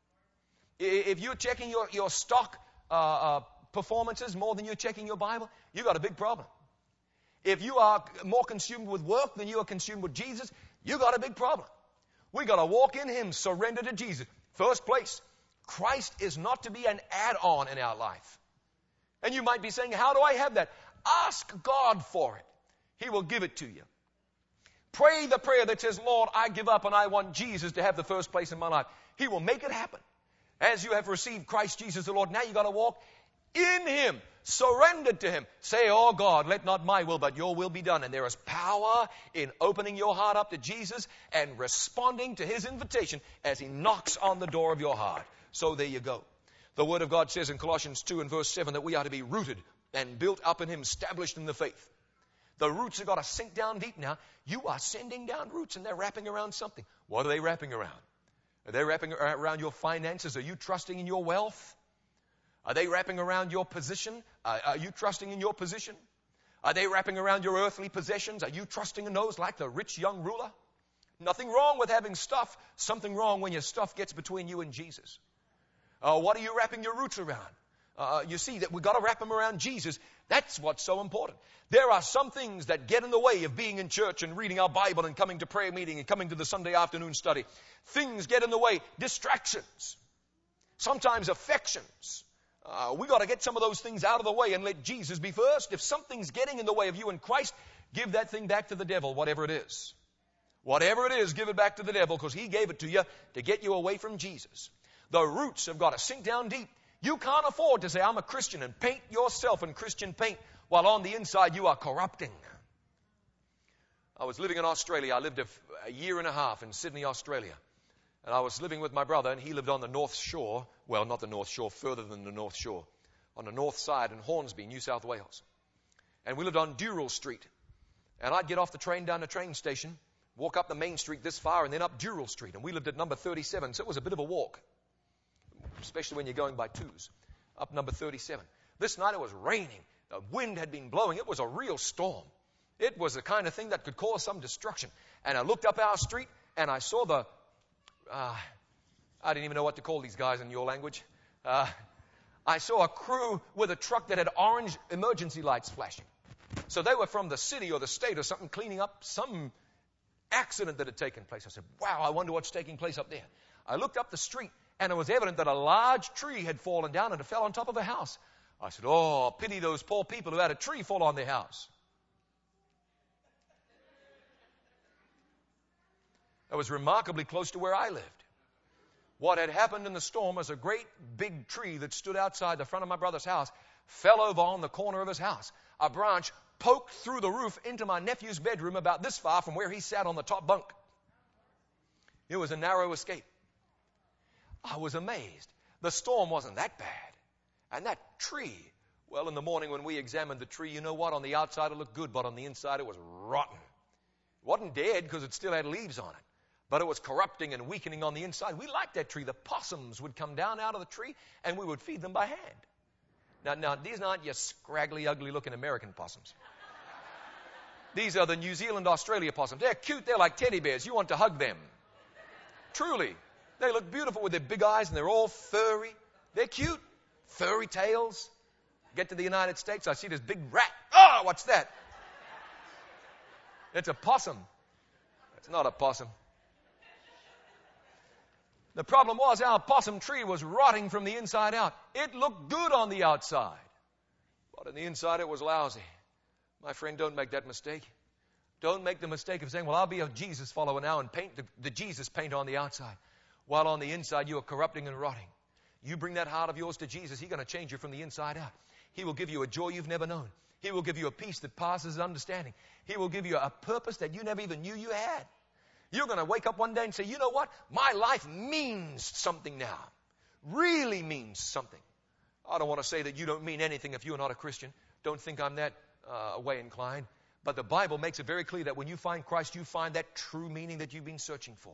If you're checking your stock performances more than you're checking your Bible, you got a big problem. If you are more consumed with work than you are consumed with Jesus, you got a big problem. We got to walk in Him, surrender to Jesus. First place, Christ is not to be an add-on in our life. And you might be saying, how do I have that? Ask God for it. He will give it to you. Pray the prayer that says, Lord, I give up and I want Jesus to have the first place in my life. He will make it happen. As you have received Christ Jesus the Lord, now you got to walk in Him, surrendered to Him. Say, oh God, let not my will, but your will be done. And there is power in opening your heart up to Jesus and responding to His invitation as He knocks on the door of your heart. So there you go. The Word of God says in Colossians 2 and verse 7 that we are to be rooted and built up in Him, established in the faith. The roots have got to sink down deep now. You are sending down roots and they're wrapping around something. What are they wrapping around? Are they wrapping around your finances? Are you trusting in your wealth? Are they wrapping around your position? Are you trusting in your position? Are they wrapping around your earthly possessions? Are you trusting in those like the rich young ruler? Nothing wrong with having stuff. Something wrong when your stuff gets between you and Jesus. What are you wrapping your roots around? You see that we've got to wrap them around Jesus. That's what's so important. There are some things that get in the way of being in church and reading our Bible and coming to prayer meeting and coming to the Sunday afternoon study. Things get in the way. Distractions. Sometimes affections. We got to get some of those things out of the way and let Jesus be first. If something's getting in the way of you in Christ, give that thing back to the devil, whatever it is. Whatever it is, give it back to the devil because he gave it to you to get you away from Jesus. The roots have got to sink down deep. You can't afford to say, I'm a Christian, and paint yourself in Christian paint while on the inside you are corrupting. I was living in Australia. I lived a year and a half in Sydney, Australia. And I was living with my brother, and he lived on the North Shore. Well, not the North Shore, further than the North Shore. On the north side in Hornsby, New South Wales. And we lived on Dural Street. And I'd get off the train down the train station, walk up the main street this far, and then up Dural Street. And we lived at number 37, so it was a bit of a walk. Especially when you're going by twos. Up number 37. This night it was raining. The wind had been blowing. It was a real storm. It was the kind of thing that could cause some destruction. And I looked up our street, and I saw I didn't even know what to call these guys in your language. I saw a crew with a truck that had orange emergency lights flashing. So they were from the city or the state or something cleaning up some accident that had taken place. I said, wow, I wonder what's taking place up there. I looked up the street, and it was evident that a large tree had fallen down and it fell on top of a house. I said, oh, pity those poor people who had a tree fall on their house. It was remarkably close to where I lived. What had happened in the storm was a great big tree that stood outside the front of my brother's house fell over on the corner of his house. A branch poked through the roof into my nephew's bedroom about this far from where he sat on the top bunk. It was a narrow escape. I was amazed. The storm wasn't that bad. And that tree, well, in the morning when we examined the tree, you know what? On the outside it looked good, but on the inside it was rotten. It wasn't dead because it still had leaves on it. But it was corrupting and weakening on the inside. We liked that tree. The possums would come down out of the tree, and we would feed them by hand. Now these aren't your scraggly, ugly-looking American possums. These are the New Zealand, Australia possums. They're cute. They're like teddy bears. You want to hug them. Truly. They look beautiful with their big eyes, and they're all furry. They're cute. Furry tails. Get to the United States, I see this big rat. Oh, what's that? It's a possum. It's not a possum. The problem was our possum tree was rotting from the inside out. It looked good on the outside, but on the inside it was lousy. My friend, don't make that mistake. Don't make the mistake of saying, well, I'll be a Jesus follower now and paint the Jesus paint on the outside, while on the inside you are corrupting and rotting. You bring that heart of yours to Jesus, He's going to change you from the inside out. He will give you a joy you've never known. He will give you a peace that passes understanding. He will give you a purpose that you never even knew you had. You're going to wake up one day and say, you know what? My life means something now. Really means something. I don't want to say that you don't mean anything if you're not a Christian. Don't think I'm that way inclined. But the Bible makes it very clear that when you find Christ, you find that true meaning that you've been searching for.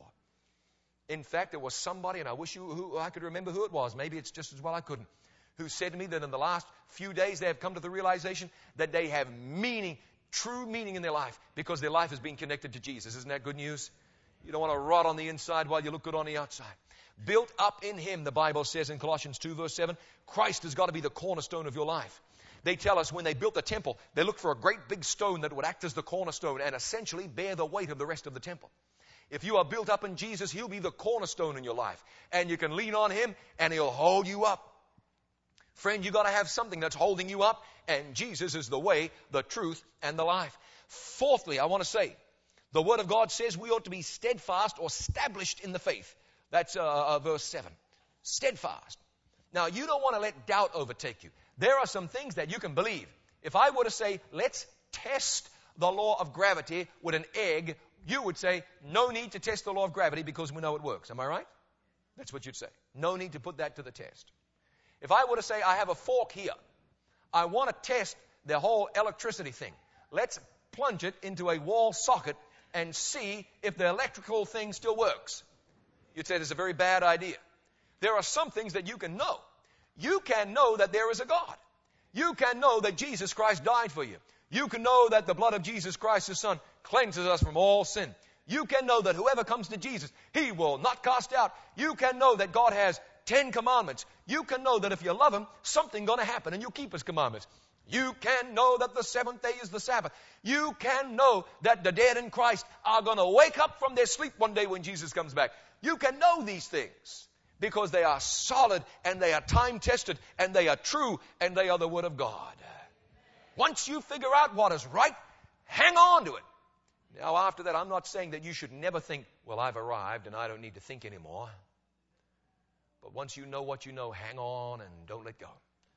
In fact, there was somebody, and I wish I could remember who it was. Maybe it's just as well I couldn't. Who said to me that in the last few days they have come to the realization that they have meaning, true meaning in their life because their life has been connected to Jesus. Isn't that good news? You don't want to rot on the inside while you look good on the outside. Built up in Him, the Bible says in Colossians 2 verse 7, Christ has got to be the cornerstone of your life. They tell us when they built the temple, they looked for a great big stone that would act as the cornerstone and essentially bear the weight of the rest of the temple. If you are built up in Jesus, He'll be the cornerstone in your life. And you can lean on Him and He'll hold you up. Friend, you've got to have something that's holding you up, and Jesus is the way, the truth, and the life. Fourthly, I want to say, the Word of God says we ought to be steadfast or established in the faith. That's verse 7. Steadfast. Now, you don't want to let doubt overtake you. There are some things that you can believe. If I were to say, let's test the law of gravity with an egg, you would say, no need to test the law of gravity because we know it works. Am I right? That's what you'd say. No need to put that to the test. If I were to say, I have a fork here, I want to test the whole electricity thing. Let's plunge it into a wall socket and see if the electrical thing still works. You'd say it's a very bad idea. There are some things that you can know. You can know that there is a God. You can know that Jesus Christ died for you. You can know that the blood of Jesus Christ, His Son, cleanses us from all sin. You can know that whoever comes to Jesus, He will not cast out. You can know that God has 10 commandments. You can know that if you love Him, something's going to happen and you keep His commandments. You can know that the seventh day is the Sabbath. You can know that the dead in Christ are going to wake up from their sleep one day when Jesus comes back. You can know these things because they are solid and they are time-tested and they are true and they are the Word of God. Once you figure out what is right, hang on to it. Now, after that, I'm not saying that you should never think, well, I've arrived and I don't need to think anymore. But once you know what you know, hang on and don't let go.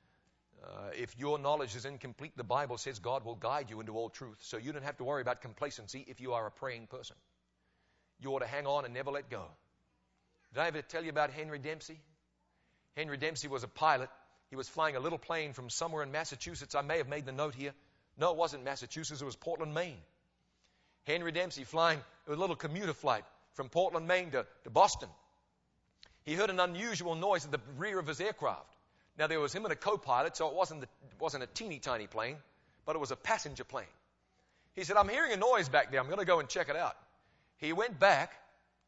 If your knowledge is incomplete, the Bible says God will guide you into all truth. So you don't have to worry about complacency if you are a praying person. You ought to hang on and never let go. Did I ever tell you about Henry Dempsey? Henry Dempsey was a pilot. He was flying a little plane from somewhere in Massachusetts. I may have made the note here. No, it wasn't Massachusetts. It was Portland, Maine. Henry Dempsey flying a little commuter flight from Portland, Maine to Boston. He heard an unusual noise at the rear of his aircraft. Now, there was him and a co-pilot, so it wasn't a teeny tiny plane, but it was a passenger plane. He said, I'm hearing a noise back there. I'm going to go and check it out. He went back,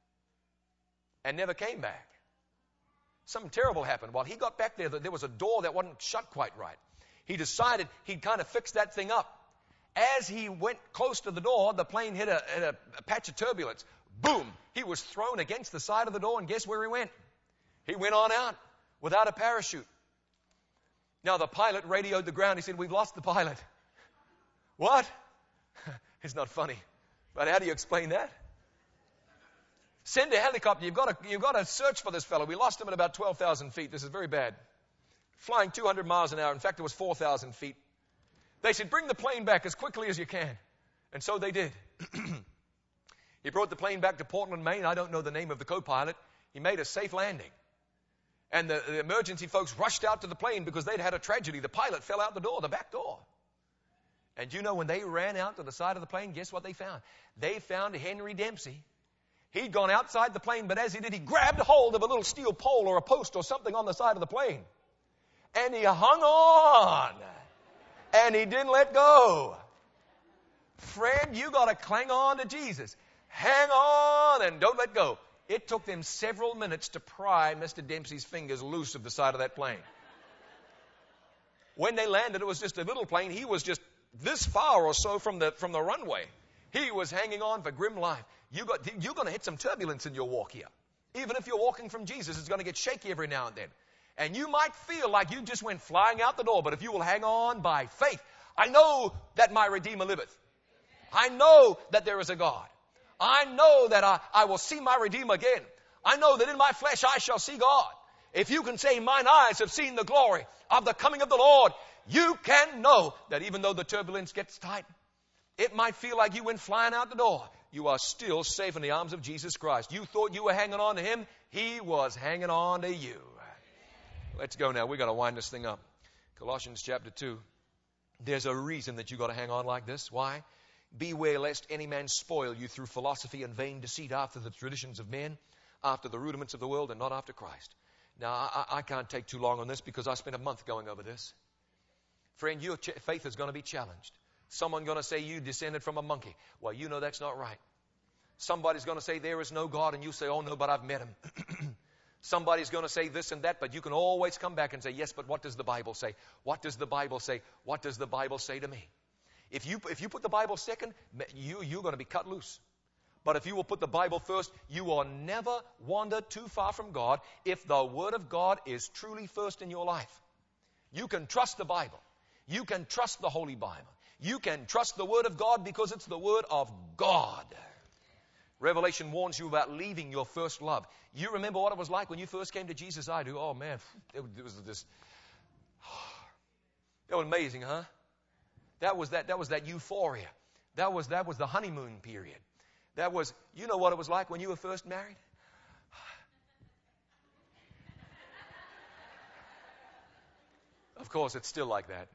and never came back. Something terrible happened. While he got back there was a door that wasn't shut quite right. He decided he'd kind of fix that thing up. As he went close to the door, the plane hit a patch of turbulence. Boom! He was thrown against the side of the door, and guess where he went? He went on out without a parachute. Now the pilot radioed the ground. He said, "We've lost the pilot." What? It's not funny. But how do you explain that? Send a helicopter. You've got to search for this fellow. We lost him at about 12,000 feet. This is very bad. Flying 200 miles an hour. In fact, it was 4,000 feet. They said, "Bring the plane back as quickly as you can." And so they did. He brought the plane back to Portland, Maine. I don't know the name of the co-pilot. He made a safe landing. And the emergency folks rushed out to the plane because they'd had a tragedy. The pilot fell out the door, the back door. And you know, when they ran out to the side of the plane, guess what they found? They found Henry Dempsey. He'd gone outside the plane, but as he did, he grabbed hold of a little steel pole or a post or something on the side of the plane. And he hung on. And he didn't let go. Friend, you got to cling on to Jesus. Hang on and don't let go. It took them several minutes to pry Mr. Dempsey's fingers loose of the side of that plane. When they landed, it was just a little plane. He was just this far or so from the runway. He was hanging on for grim life. You're going to hit some turbulence in your walk here. Even if you're walking from Jesus, it's going to get shaky every now and then. And you might feel like you just went flying out the door, but if you will hang on by faith, I know that my Redeemer liveth. I know that there is a God. I know that I will see my Redeemer again. I know that in my flesh I shall see God. If you can say, "Mine eyes have seen the glory of the coming of the Lord," you can know that even though the turbulence gets tight, it might feel like you went flying out the door, you are still safe in the arms of Jesus Christ. You thought you were hanging on to Him. He was hanging on to you. Let's go now. We've got to wind this thing up. Colossians chapter 2. There's a reason that you've got to hang on like this. Why? "Beware lest any man spoil you through philosophy and vain deceit, after the traditions of men, after the rudiments of the world, and not after Christ." Now, I can't take too long on this because I spent a month going over this. Friend, your faith is going to be challenged. Someone's going to say you descended from a monkey. Well, you know that's not right. Somebody's going to say there is no God, and you say, "Oh no, but I've met Him." Somebody's going to say this and that, but you can always come back and say, "Yes, but what does the Bible say? What does the Bible say? What does the Bible say to me?" If you put the Bible second, you're going to be cut loose. But if you will put the Bible first, you will never wander too far from God if the Word of God is truly first in your life. You can trust the Bible. You can trust the Holy Bible. You can trust the Word of God because it's the Word of God. Revelation warns you about leaving your first love. You remember what it was like when you first came to Jesus? I do. Oh man, it was this. It was amazing, huh? That was that euphoria. That was the honeymoon period. That was, you know what it was like when you were first married? Of course, it's still like that.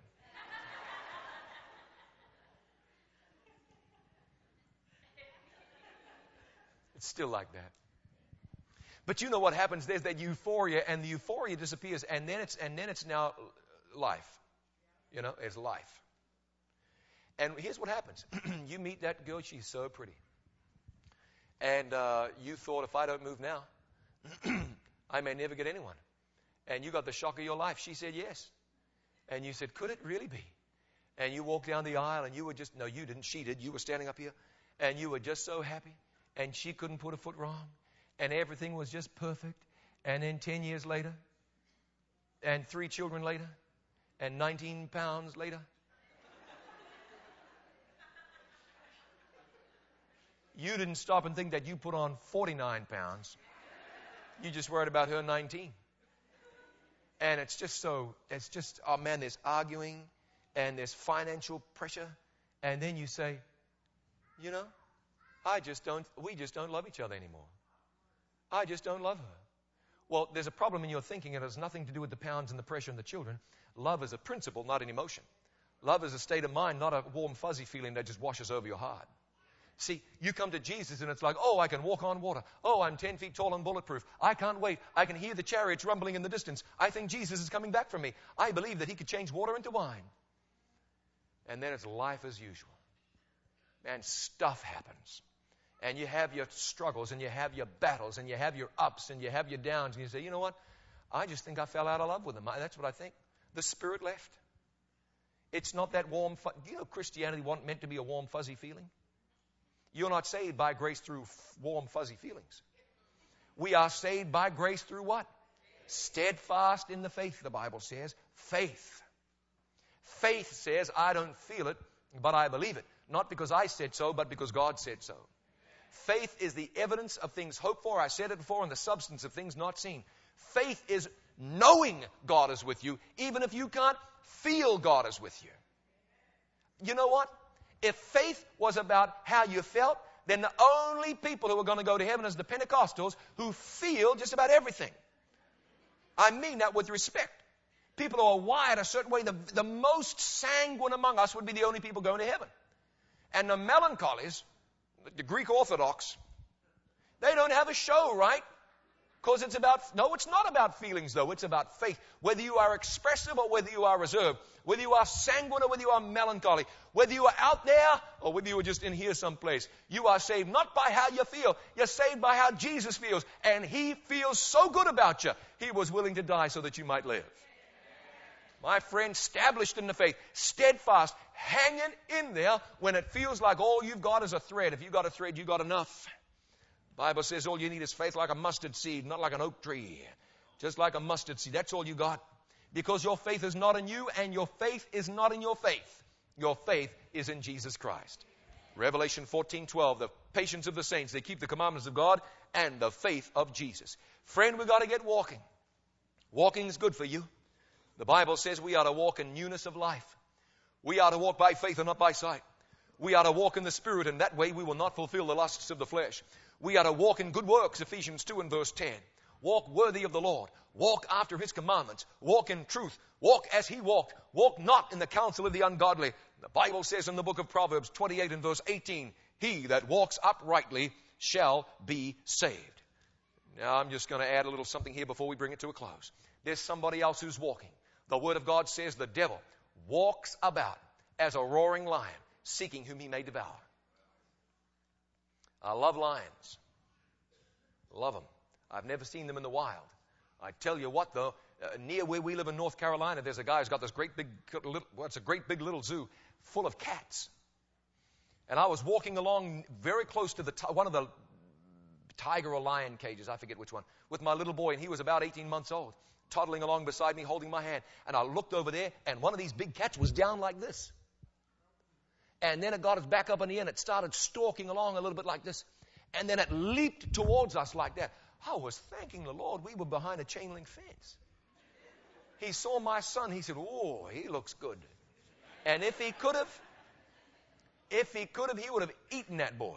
It's still like that. But you know what happens? There's that euphoria, and the euphoria disappears, and then it's now life. You know, it's life. And here's what happens. You meet that girl, she's so pretty. And you thought, if I don't move now, I may never get anyone. And you got the shock of your life. She said yes. And you said, "Could it really be?" And you walked down the aisle, and you were just, no, you didn't, she did. You were standing up here, and you were just so happy. And she couldn't put a foot wrong. And everything was just perfect. And then 10 years later, and 3 children later, and 19 pounds later, you didn't stop and think that you put on 49 pounds. You just worried about her 19. And it's just, oh man, there's arguing and there's financial pressure. And then you say, you know, we just don't love each other anymore. I just don't love her. Well, there's a problem in your thinking. It has nothing to do with the pounds and the pressure and the children. Love is a principle, not an emotion. Love is a state of mind, not a warm, fuzzy feeling that just washes over your heart. See, you come to Jesus and it's like, oh, I can walk on water. Oh, I'm 10 feet tall and bulletproof. I can't wait. I can hear the chariots rumbling in the distance. I think Jesus is coming back for me. I believe that He could change water into wine. And then it's life as usual. Man, stuff happens. and you have your struggles, and you have your battles, and you have your ups, and you have your downs, and you say, you know what? I just think I fell out of love with him. That's what I think. The Spirit left. It's not that warm, do you know Christianity wasn't meant to be a warm, fuzzy feeling? You're not saved by grace through warm, fuzzy feelings. We are saved by grace through what? Steadfast in the faith, the Bible says. Faith. Faith says, I don't feel it, but I believe it. Not because I said so, but because God said so. Faith is the evidence of things hoped for. I said it before, and the substance of things not seen. Faith is knowing God is with you, even if you can't feel God is with you. You know what? If faith was about how you felt, then the only people who are going to go to heaven is the Pentecostals who feel just about everything. I mean that with respect. People who are wired a certain way, the most sanguine among us would be the only people going to heaven. And the melancholies, the Greek Orthodox, they don't have a show, right? Because it's not about feelings, though. It's about faith. Whether you are expressive or whether you are reserved, whether you are sanguine or whether you are melancholy, whether you are out there or whether you are just in here someplace, you are saved not by how you feel. You're saved by how Jesus feels. And He feels so good about you, He was willing to die so that you might live. My friend, established in the faith, steadfast, hanging in there when it feels like all you've got is a thread. If you've got a thread, you've got enough. The Bible says all you need is faith like a mustard seed, not like an oak tree. Just like a mustard seed. That's all you got. Because your faith is not in you, and your faith is not in your faith. Your faith is in Jesus Christ. Revelation 14:12, the patience of the saints, they keep the commandments of God and the faith of Jesus. Friend, we've got to get walking. Walking is good for you. The Bible says we ought to walk in newness of life. We ought to walk by faith and not by sight. We ought to walk in the Spirit, and that way we will not fulfill the lusts of the flesh. We ought to walk in good works, Ephesians 2 and verse 10. Walk worthy of the Lord. Walk after His commandments. Walk in truth. Walk as He walked. Walk not in the counsel of the ungodly. The Bible says in the book of Proverbs 28 and verse 18, He that walks uprightly shall be saved. Now I'm just going to add a little something here before we bring it to a close. There's somebody else who's walking. The Word of God says the devil walks about as a roaring lion, seeking whom he may devour. I love lions. Love them. I've never seen them in the wild. I tell you what, though, near where we live in North Carolina, there's a guy who's got this great big little zoo full of cats. And I was walking along very close to one of the tiger or lion cages, I forget which one, with my little boy, and he was about 18 months old, toddling along beside me, holding my hand. And I looked over there, and one of these big cats was down like this. And then it got its back up in the air, and it started stalking along a little bit like this. And then it leaped towards us like that. I was thanking the Lord we were behind a chain link fence. He saw my son. He said, oh, he looks good. And if he could have, he would have eaten that boy.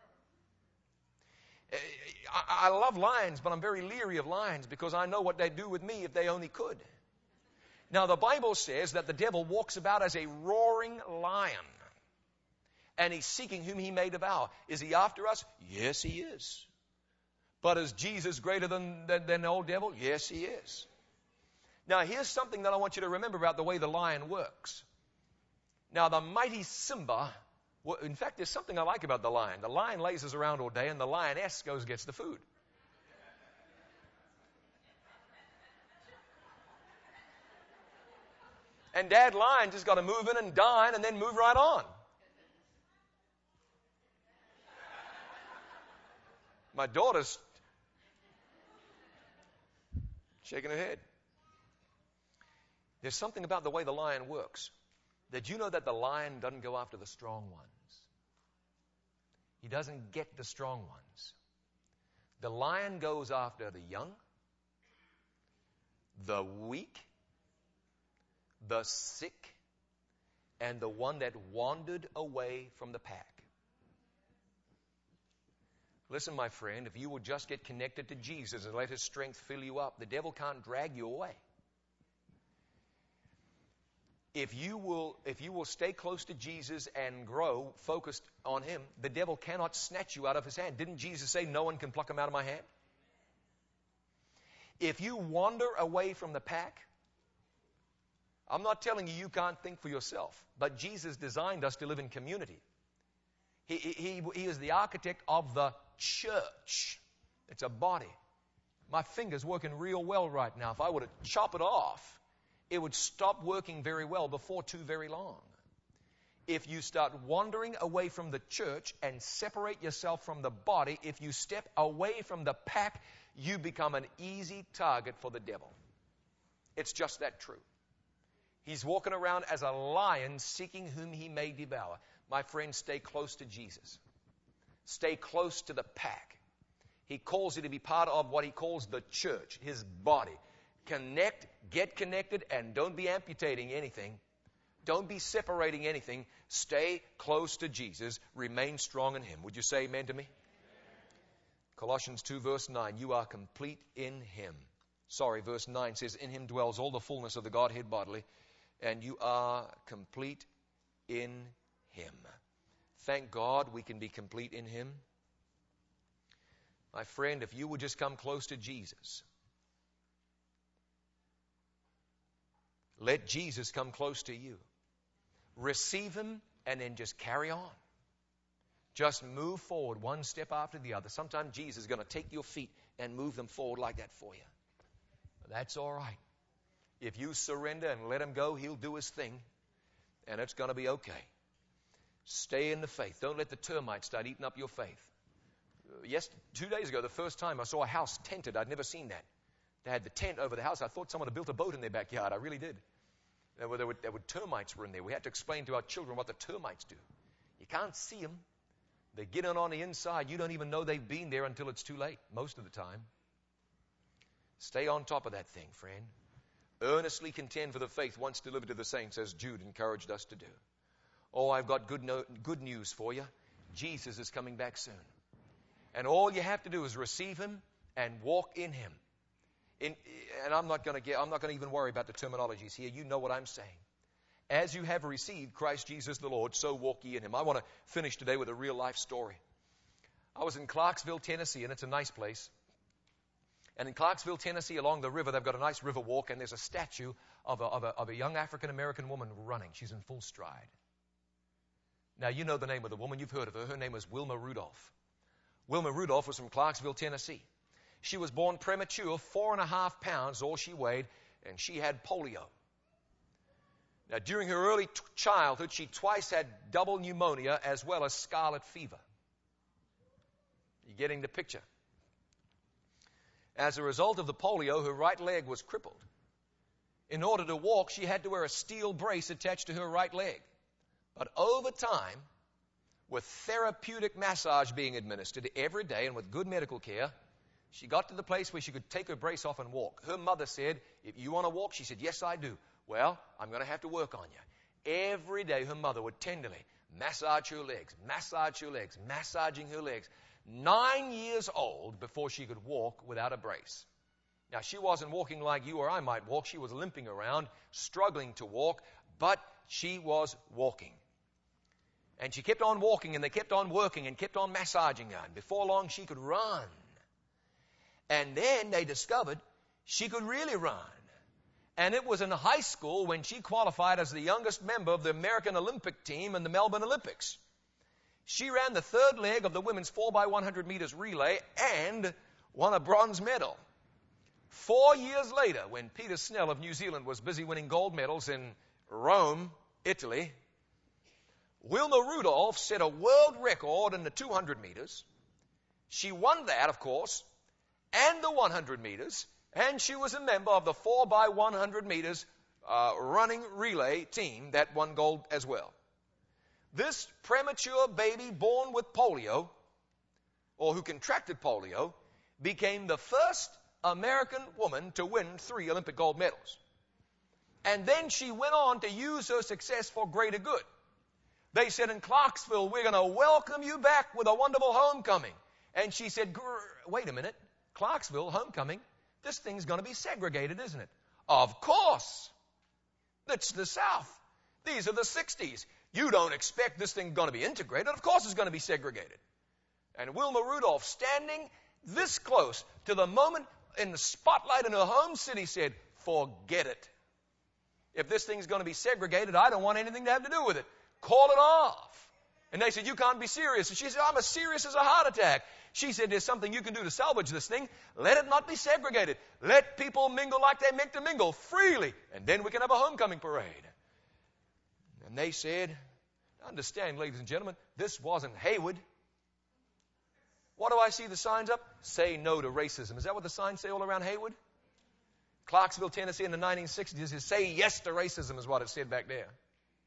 I love lions, but I'm very leery of lions because I know what they'd do with me if they only could. Now, the Bible says that the devil walks about as a roaring lion. And he's seeking whom he may devour. Is he after us? Yes, he is. But is Jesus greater than the old devil? Yes, he is. Now, here's something that I want you to remember about the way the lion works. Now, the mighty Simba, in fact, there's something I like about the lion. The lion lazes around all day, and the lioness goes and gets the food. And Dad Lion just got to move in and dine and then move right on. My daughter's shaking her head. There's something about the way the lion works. Did you know that the lion doesn't go after the strong ones? He doesn't get the strong ones. The lion goes after the young, the weak, the sick, and the one that wandered away from the pack. Listen, my friend, if you will just get connected to Jesus and let His strength fill you up, the devil can't drag you away. If you will stay close to Jesus and grow focused on Him, the devil cannot snatch you out of His hand. Didn't Jesus say, no one can pluck him out of my hand? If you wander away from the pack, I'm not telling you can't think for yourself, but Jesus designed us to live in community. He is the architect of the church. It's a body. My finger's working real well right now. If I were to chop it off, it would stop working very well before too very long. If you start wandering away from the church and separate yourself from the body, if you step away from the pack, you become an easy target for the devil. It's just that true. He's walking around as a lion seeking whom he may devour. My friend, stay close to Jesus. Stay close to the pack. He calls you to be part of what he calls the church, his body. Connect, get connected, and don't be amputating anything. Don't be separating anything. Stay close to Jesus. Remain strong in him. Would you say amen to me? Amen. Colossians 2 verse 9, you are complete in him. Verse 9 says, in him dwells all the fullness of the Godhead bodily, and you are complete in him. Thank God we can be complete in him. My friend, if you would just come close to Jesus, let Jesus come close to you. Receive him and then just carry on. Just move forward one step after the other. Sometimes Jesus is going to take your feet and move them forward like that for you. That's all right. If you surrender and let him go, he'll do his thing, and it's going to be okay. Stay in the faith. Don't let the termites start eating up your faith. 2 days ago, the first time I saw a house tented, I'd never seen that. They had the tent over the house. I thought someone had built a boat in their backyard. I really did. There were termites were in there. We had to explain to our children what the termites do. You can't see them. They get in on the inside. You don't even know they've been there until it's too late, most of the time. Stay on top of that thing, friend. Earnestly contend for the faith once delivered to the saints, as Jude encouraged us to do. Oh, I've got good news for you. Jesus is coming back soon. And all you have to do is receive him and walk in him. And I'm not going to even worry about the terminologies here. You know what I'm saying. As you have received Christ Jesus the Lord, so walk ye in him. I want to finish today with a real life story. I was in Clarksville, Tennessee, and it's a nice place. And in Clarksville, Tennessee, along the river, they've got a nice river walk, and there's a statue of a young African-American woman running. She's in full stride. Now, you know the name of the woman. You've heard of her. Her name was Wilma Rudolph. Wilma Rudolph was from Clarksville, Tennessee. She was born premature, 4.5 pounds, all she weighed, and she had polio. Now, during her early childhood, she twice had double pneumonia as well as scarlet fever. You're getting the picture. As a result of the polio, her right leg was crippled. In order to walk, she had to wear a steel brace attached to her right leg. But over time, with therapeutic massage being administered every day and with good medical care, she got to the place where she could take her brace off and walk. Her mother said, if you want to walk, she said, yes, I do. Well, I'm going to have to work on you. Every day her mother would tenderly massage her legs, massaging her legs. 9 years old before she could walk without a brace. Now, she wasn't walking like you or I might walk. She was limping around, struggling to walk, but she was walking. And she kept on walking, and they kept on working and kept on massaging her. And before long, she could run. And then they discovered she could really run. And it was in high school when she qualified as the youngest member of the American Olympic team in the Melbourne Olympics. She ran the third leg of the women's 4x100 meters relay and won a bronze medal. 4 years later, when Peter Snell of New Zealand was busy winning gold medals in Rome, Italy, Wilma Rudolph set a world record in the 200 meters. She won that, of course, and the 100 meters, and she was a member of the 4x100 meters running relay team that won gold as well. This premature baby born with polio, or who contracted polio, became the first American woman to win 3 Olympic gold medals. And then she went on to use her success for greater good. They said in Clarksville, we're going to welcome you back with a wonderful homecoming. And she said, wait a minute, Clarksville, homecoming, this thing's going to be segregated, isn't it? Of course. It's the South. These are the 60s. You don't expect this thing going to be integrated. Of course it's going to be segregated. And Wilma Rudolph, standing this close to the moment in the spotlight in her home city, said, forget it. If this thing's going to be segregated, I don't want anything to have to do with it. Call it off. And they said, you can't be serious. And she said, I'm as serious as a heart attack. She said, there's something you can do to salvage this thing. Let it not be segregated. Let people mingle like they're meant to mingle, freely. And then we can have a homecoming parade. And they said, understand, ladies and gentlemen, this wasn't Hayward. What do I see the signs up? Say no to racism. Is that what the signs say all around Hayward? Clarksville, Tennessee in the 1960s, it says, say yes to racism is what it said back there.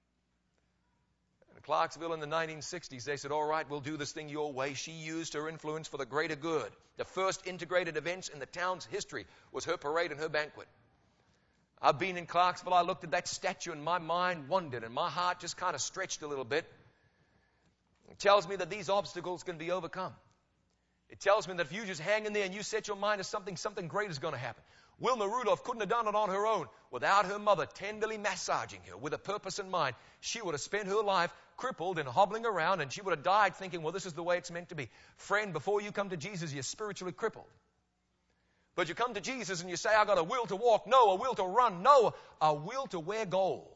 In Clarksville in the 1960s, they said, all right, we'll do this thing your way. She used her influence for the greater good. The first integrated events in the town's history was her parade and her banquet. I've been in Clarksville. I looked at that statue and my mind wandered and my heart just kind of stretched a little bit. It tells me that these obstacles can be overcome. It tells me that if you just hang in there and you set your mind to something great is going to happen. Wilma Rudolph couldn't have done it on her own. Without her mother tenderly massaging her with a purpose in mind, she would have spent her life crippled and hobbling around, and she would have died thinking, well, this is the way it's meant to be. Friend, before you come to Jesus, you're spiritually crippled. But you come to Jesus and you say, I got a will to walk. No, a will to run. No, a will to wear gold.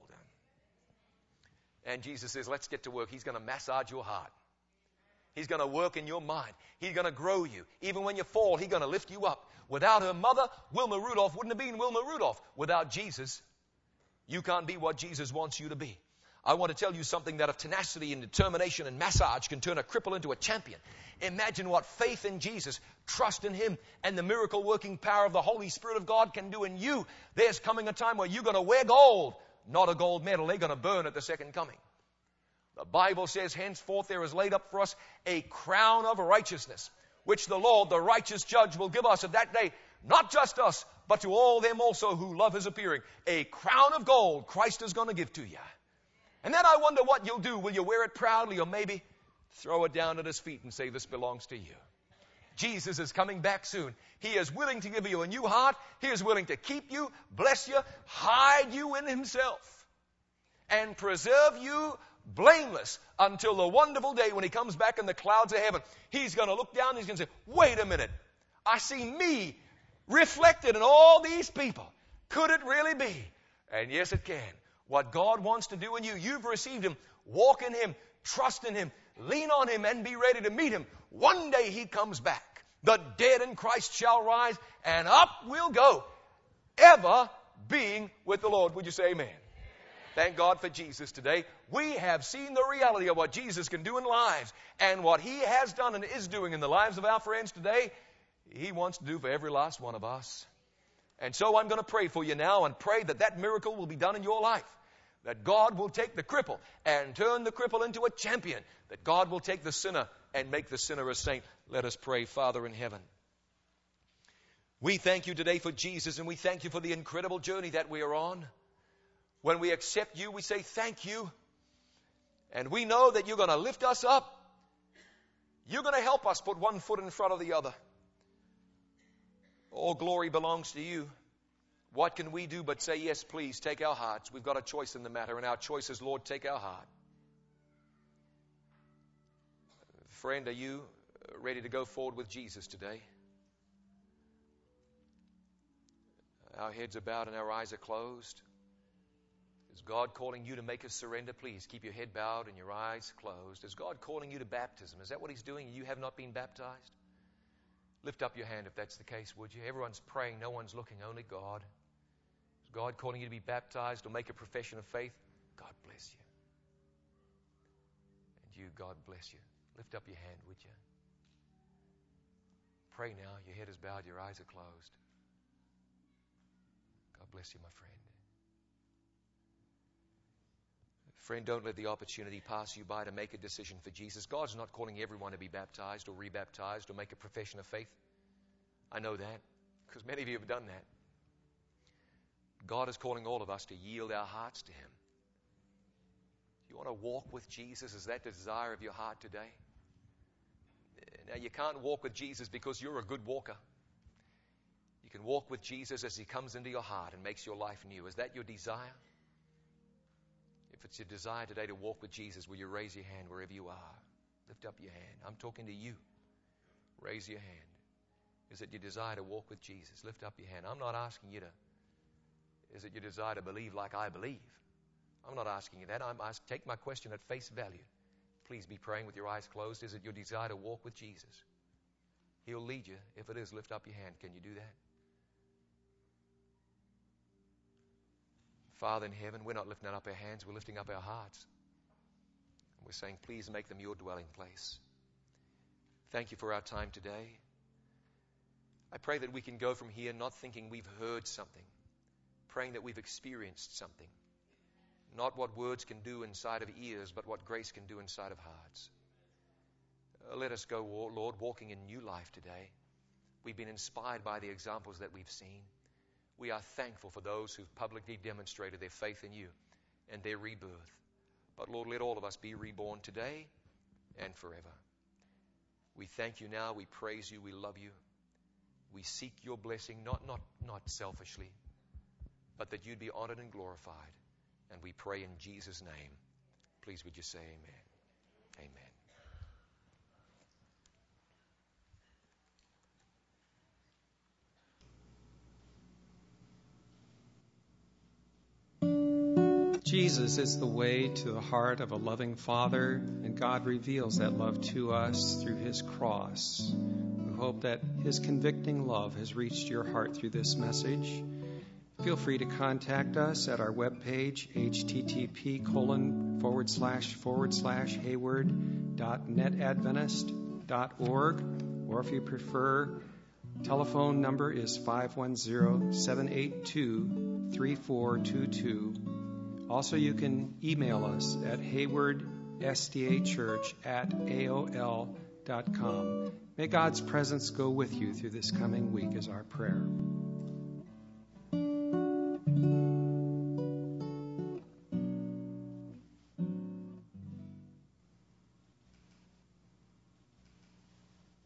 And Jesus says, let's get to work. He's going to massage your heart. He's going to work in your mind. He's going to grow you. Even when you fall, He's going to lift you up. Without her mother, Wilma Rudolph wouldn't have been Wilma Rudolph. Without Jesus, you can't be what Jesus wants you to be. I want to tell you something that if tenacity and determination and massage can turn a cripple into a champion, imagine what faith in Jesus, trust in Him, and the miracle working power of the Holy Spirit of God can do in you. There's coming a time where you're going to wear gold, not a gold medal. They're going to burn at the second coming. The Bible says, henceforth there is laid up for us a crown of righteousness, which the Lord, the righteous judge, will give us at that day, not just us, but to all them also who love His appearing. A crown of gold Christ is going to give to you. And then I wonder what you'll do. Will you wear it proudly, or maybe throw it down at His feet and say, this belongs to you? Jesus is coming back soon. He is willing to give you a new heart. He is willing to keep you, bless you, hide you in Himself, and preserve you blameless until the wonderful day when He comes back in the clouds of heaven. He's going to look down and He's going to say, wait a minute. I see me reflected in all these people. Could it really be? And yes, it can. What God wants to do in you, you've received Him. Walk in Him. Trust in Him. Lean on Him and be ready to meet Him. One day He comes back. The dead in Christ shall rise, and up we'll go, ever being with the Lord. Would you say amen? Thank God for Jesus today. We have seen the reality of what Jesus can do in lives, and what He has done and is doing in the lives of our friends today, He wants to do for every last one of us. And so I'm going to pray for you now and pray that that miracle will be done in your life. That God will take the cripple and turn the cripple into a champion. That God will take the sinner and make the sinner a saint. Let us pray. Father in heaven, we thank You today for Jesus, and we thank You for the incredible journey that we are on. When we accept You, we say thank You. And we know that You're going to lift us up. You're going to help us put one foot in front of the other. All glory belongs to You. What can we do but say, yes, please, take our hearts. We've got a choice in the matter, and our choice is, Lord, take our heart. Friend, are you ready to go forward with Jesus today? Our heads are bowed and our eyes are closed. Is God calling you to make a surrender? Please keep your head bowed and your eyes closed. Is God calling you to baptism? Is that what He's doing? You have not been baptized? Lift up your hand if that's the case, would you? Everyone's praying. No one's looking. Only God. Is God calling you to be baptized or make a profession of faith? God bless you. And you, God bless you. Lift up your hand, would you? Pray now. Your head is bowed. Your eyes are closed. God bless you, my friend. Friend, don't let the opportunity pass you by to make a decision for Jesus. God's not calling everyone to be baptized or rebaptized or make a profession of faith. I know that, because many of you have done that. God is calling all of us to yield our hearts to Him. You want to walk with Jesus? Is that the desire of your heart today? Now, you can't walk with Jesus because you're a good walker. You can walk with Jesus as He comes into your heart and makes your life new. Is that your desire? If it's your desire today to walk with Jesus, will you raise your hand wherever you are? Lift up your hand. I'm talking to you. Raise your hand. Is it your desire to walk with Jesus? Lift up your hand. I'm not asking you to. Is it your desire to believe like I believe? I'm not asking you that. Take my question at face value. please be praying with your eyes closed. Is it your desire to walk with Jesus? He'll lead you. If it is, lift up your hand. Can you do that? Father in heaven, we're not lifting up our hands, we're lifting up our hearts. We're saying, please make them your dwelling place. Thank you for our time today. I pray that we can go from here not thinking we've heard something, praying that we've experienced something. Not what words can do inside of ears, but what grace can do inside of hearts. Let us go, Lord, walking in new life today. We've been inspired by the examples that we've seen. We are thankful for those who've publicly demonstrated their faith in you and their rebirth. But Lord, let all of us be reborn today and forever. We thank you now. We praise you. We love you. We seek your blessing, not selfishly, but that you'd be honored and glorified. And we pray in Jesus' name. Please would you say amen. Amen. Jesus is the way to the heart of a loving Father, and God reveals that love to us through his cross. We hope that his convicting love has reached your heart through this message. Feel free to contact us at our webpage, http://hayward.netadventist.org, or if you prefer, telephone number is 510-782-3422. Also, you can email us at haywardstachurch@aol.com. May God's presence go with you through this coming week is our prayer.